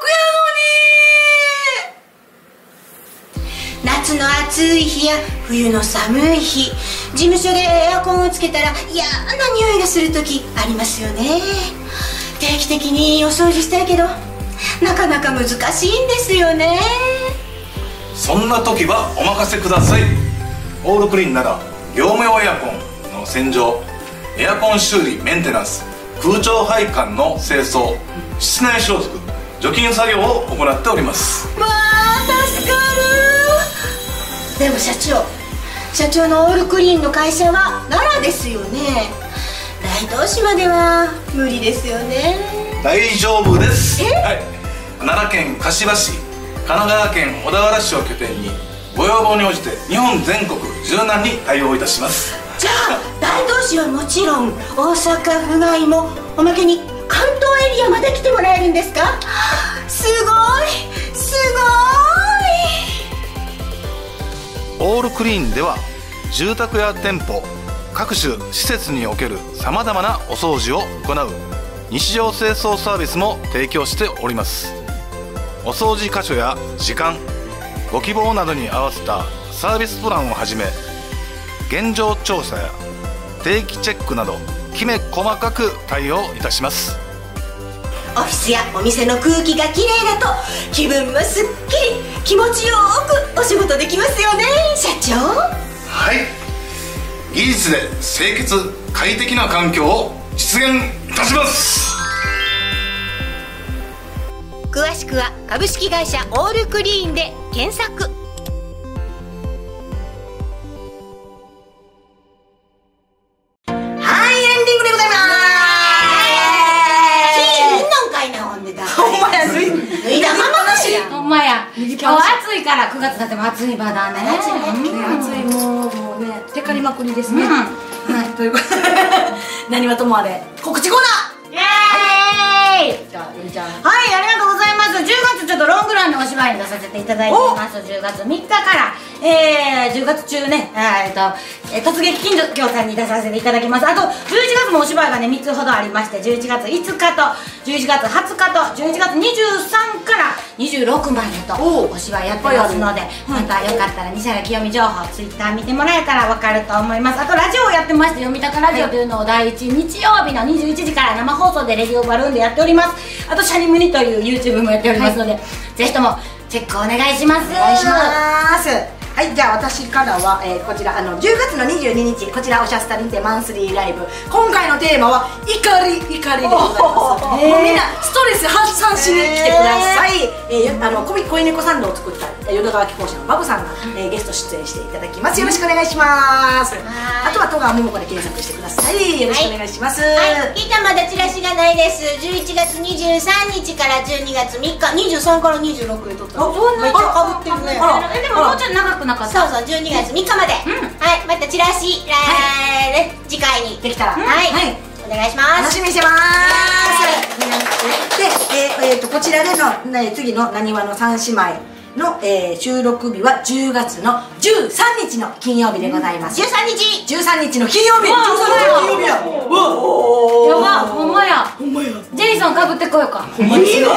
[SPEAKER 1] 録やのに。
[SPEAKER 2] 夏の暑い日や冬の寒い日、事務所でエアコンをつけたら嫌な匂いがする時ありますよね。定期的にお掃除したいけどなかなか難しいんですよね。
[SPEAKER 4] そんな時はお任せください。オールクリーンなら業務用エアコンの洗浄、エアコン修理メンテナンス、空調配管の清掃、室内消毒、除菌作業を行っております。
[SPEAKER 2] わあ助かる。でも社長のオールクリーンの会社は奈良ですよね。大東市までは無理ですよね。
[SPEAKER 4] 大丈夫です。はい、奈良県柏市、神奈川県小田原市を拠点にご要望に応じて日本全国柔軟に対応いたします。
[SPEAKER 2] じゃあ大東市はもちろん大阪府外もおまけに関東エリアまで来てもらえるんですか？すごいす
[SPEAKER 4] ごい。オールクリーンでは住宅や店舗各種施設におけるさまざまなお掃除を行う日常清掃サービスも提供しております。お掃除箇所や時間、ご希望などに合わせたサービスプランをはじめ、現状調査や定期チェックなどきめ細かく対応いたします。
[SPEAKER 2] オフィスやお店の空気がきれいだと気分もすっきり気持ちよくお仕事できますよね社長。
[SPEAKER 4] はい、技術で清潔快適な環境を実現いたします。
[SPEAKER 2] 詳しくは株式会社オールクリーンで検索。
[SPEAKER 3] ほんまや。今日暑いから9月だっても暑い場だね。
[SPEAKER 1] 暑いもうねテカりまくりですね。はいということで何はともあれ告知コーナー。
[SPEAKER 3] イエーイ。じゃあゆりちゃん。はいありがとうございます。10月ちょっとロングランのお芝居に出させていただいています。10月3日から10月中ね突撃金魚さんに出させていただきます。あと11月もお芝居がね3つほどありまして、11月5日と11月20日と11月23から26までとお芝居やってますので、またよかったら西原清美情報ツイッター見てもらえたら分かると思います。あとラジオをやってまして、読みたかラジオというのを第1日曜日の21時から生放送でレディオバルーンでやっております。あとシャニムニという YouTube もやっておりますので、ぜひともチェックお願いします。
[SPEAKER 1] お願いします。 はい、じゃあ私からは、こちら10月の22日こちらおしゃスタにてマンスリーライブ、今回のテーマは怒りでございます。もうみんなストレス発散しに来てください。恋猫サンドを作った淀川貴公子のバブさんが、ゲスト出演していただきます。よろしくお願いします。あとは戸川桃子で検索してください。よろしくお願いします。
[SPEAKER 2] はい、ギターまだチラシがないです。11月23日から12月3日、23から26で撮ったの。めっちゃかぶってるね。
[SPEAKER 3] でももうちょっと長くなかった。
[SPEAKER 2] そうそう、12月3日まで。はい、またチラシ次回に
[SPEAKER 1] できたら、
[SPEAKER 2] はい、お願いします。
[SPEAKER 1] 楽しみにしてます。で、こちらでの次のなにわの3姉妹の収録日は10月の13日の金曜日でございます。
[SPEAKER 2] 13日
[SPEAKER 1] の金曜日。13日の金曜日や。
[SPEAKER 3] やば、ほんまや。ジェイソンかぶってこようか。
[SPEAKER 1] いいね。ハロウィン近いし。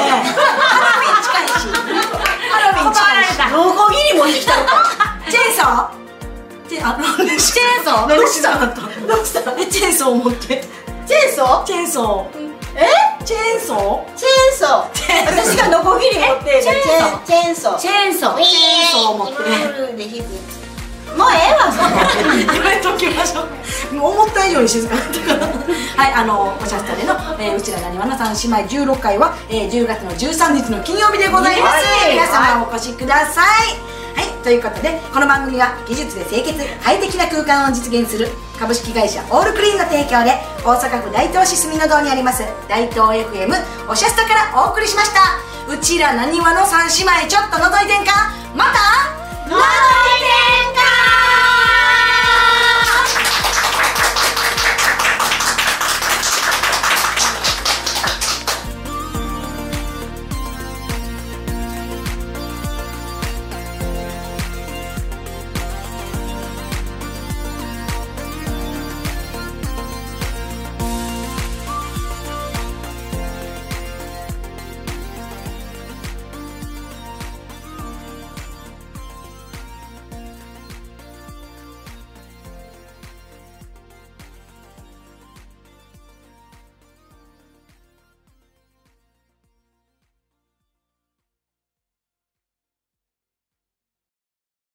[SPEAKER 1] ハロウィン近いし。ノコギリ持ってきたのか。チェーンソー？チェーンソー？どうした？どうした？チェーンソー持って。
[SPEAKER 2] チェーンソー？
[SPEAKER 1] チェーンソー。チェーンソー？
[SPEAKER 2] チェーンソー。私がノコギリ持ってチェーンソー。
[SPEAKER 3] チェーンソー。
[SPEAKER 1] チェーンソー持ってね。
[SPEAKER 2] もうええわ。
[SPEAKER 1] やめときましょう。もう思った以上に静かだったから。はい、おしゃスタでのうちらなにわの3姉妹16回は10月の13日の金曜日でございます。皆様お越しください。はい、ということでこの番組は技術で清潔快適な空間を実現する株式会社オールクリーンの提供で大阪府大東市住の堂にあります大東 FM おしゃスタからお送りしました。うちらなにわの3姉妹ちょっと覗いてんか。また覗いてんか。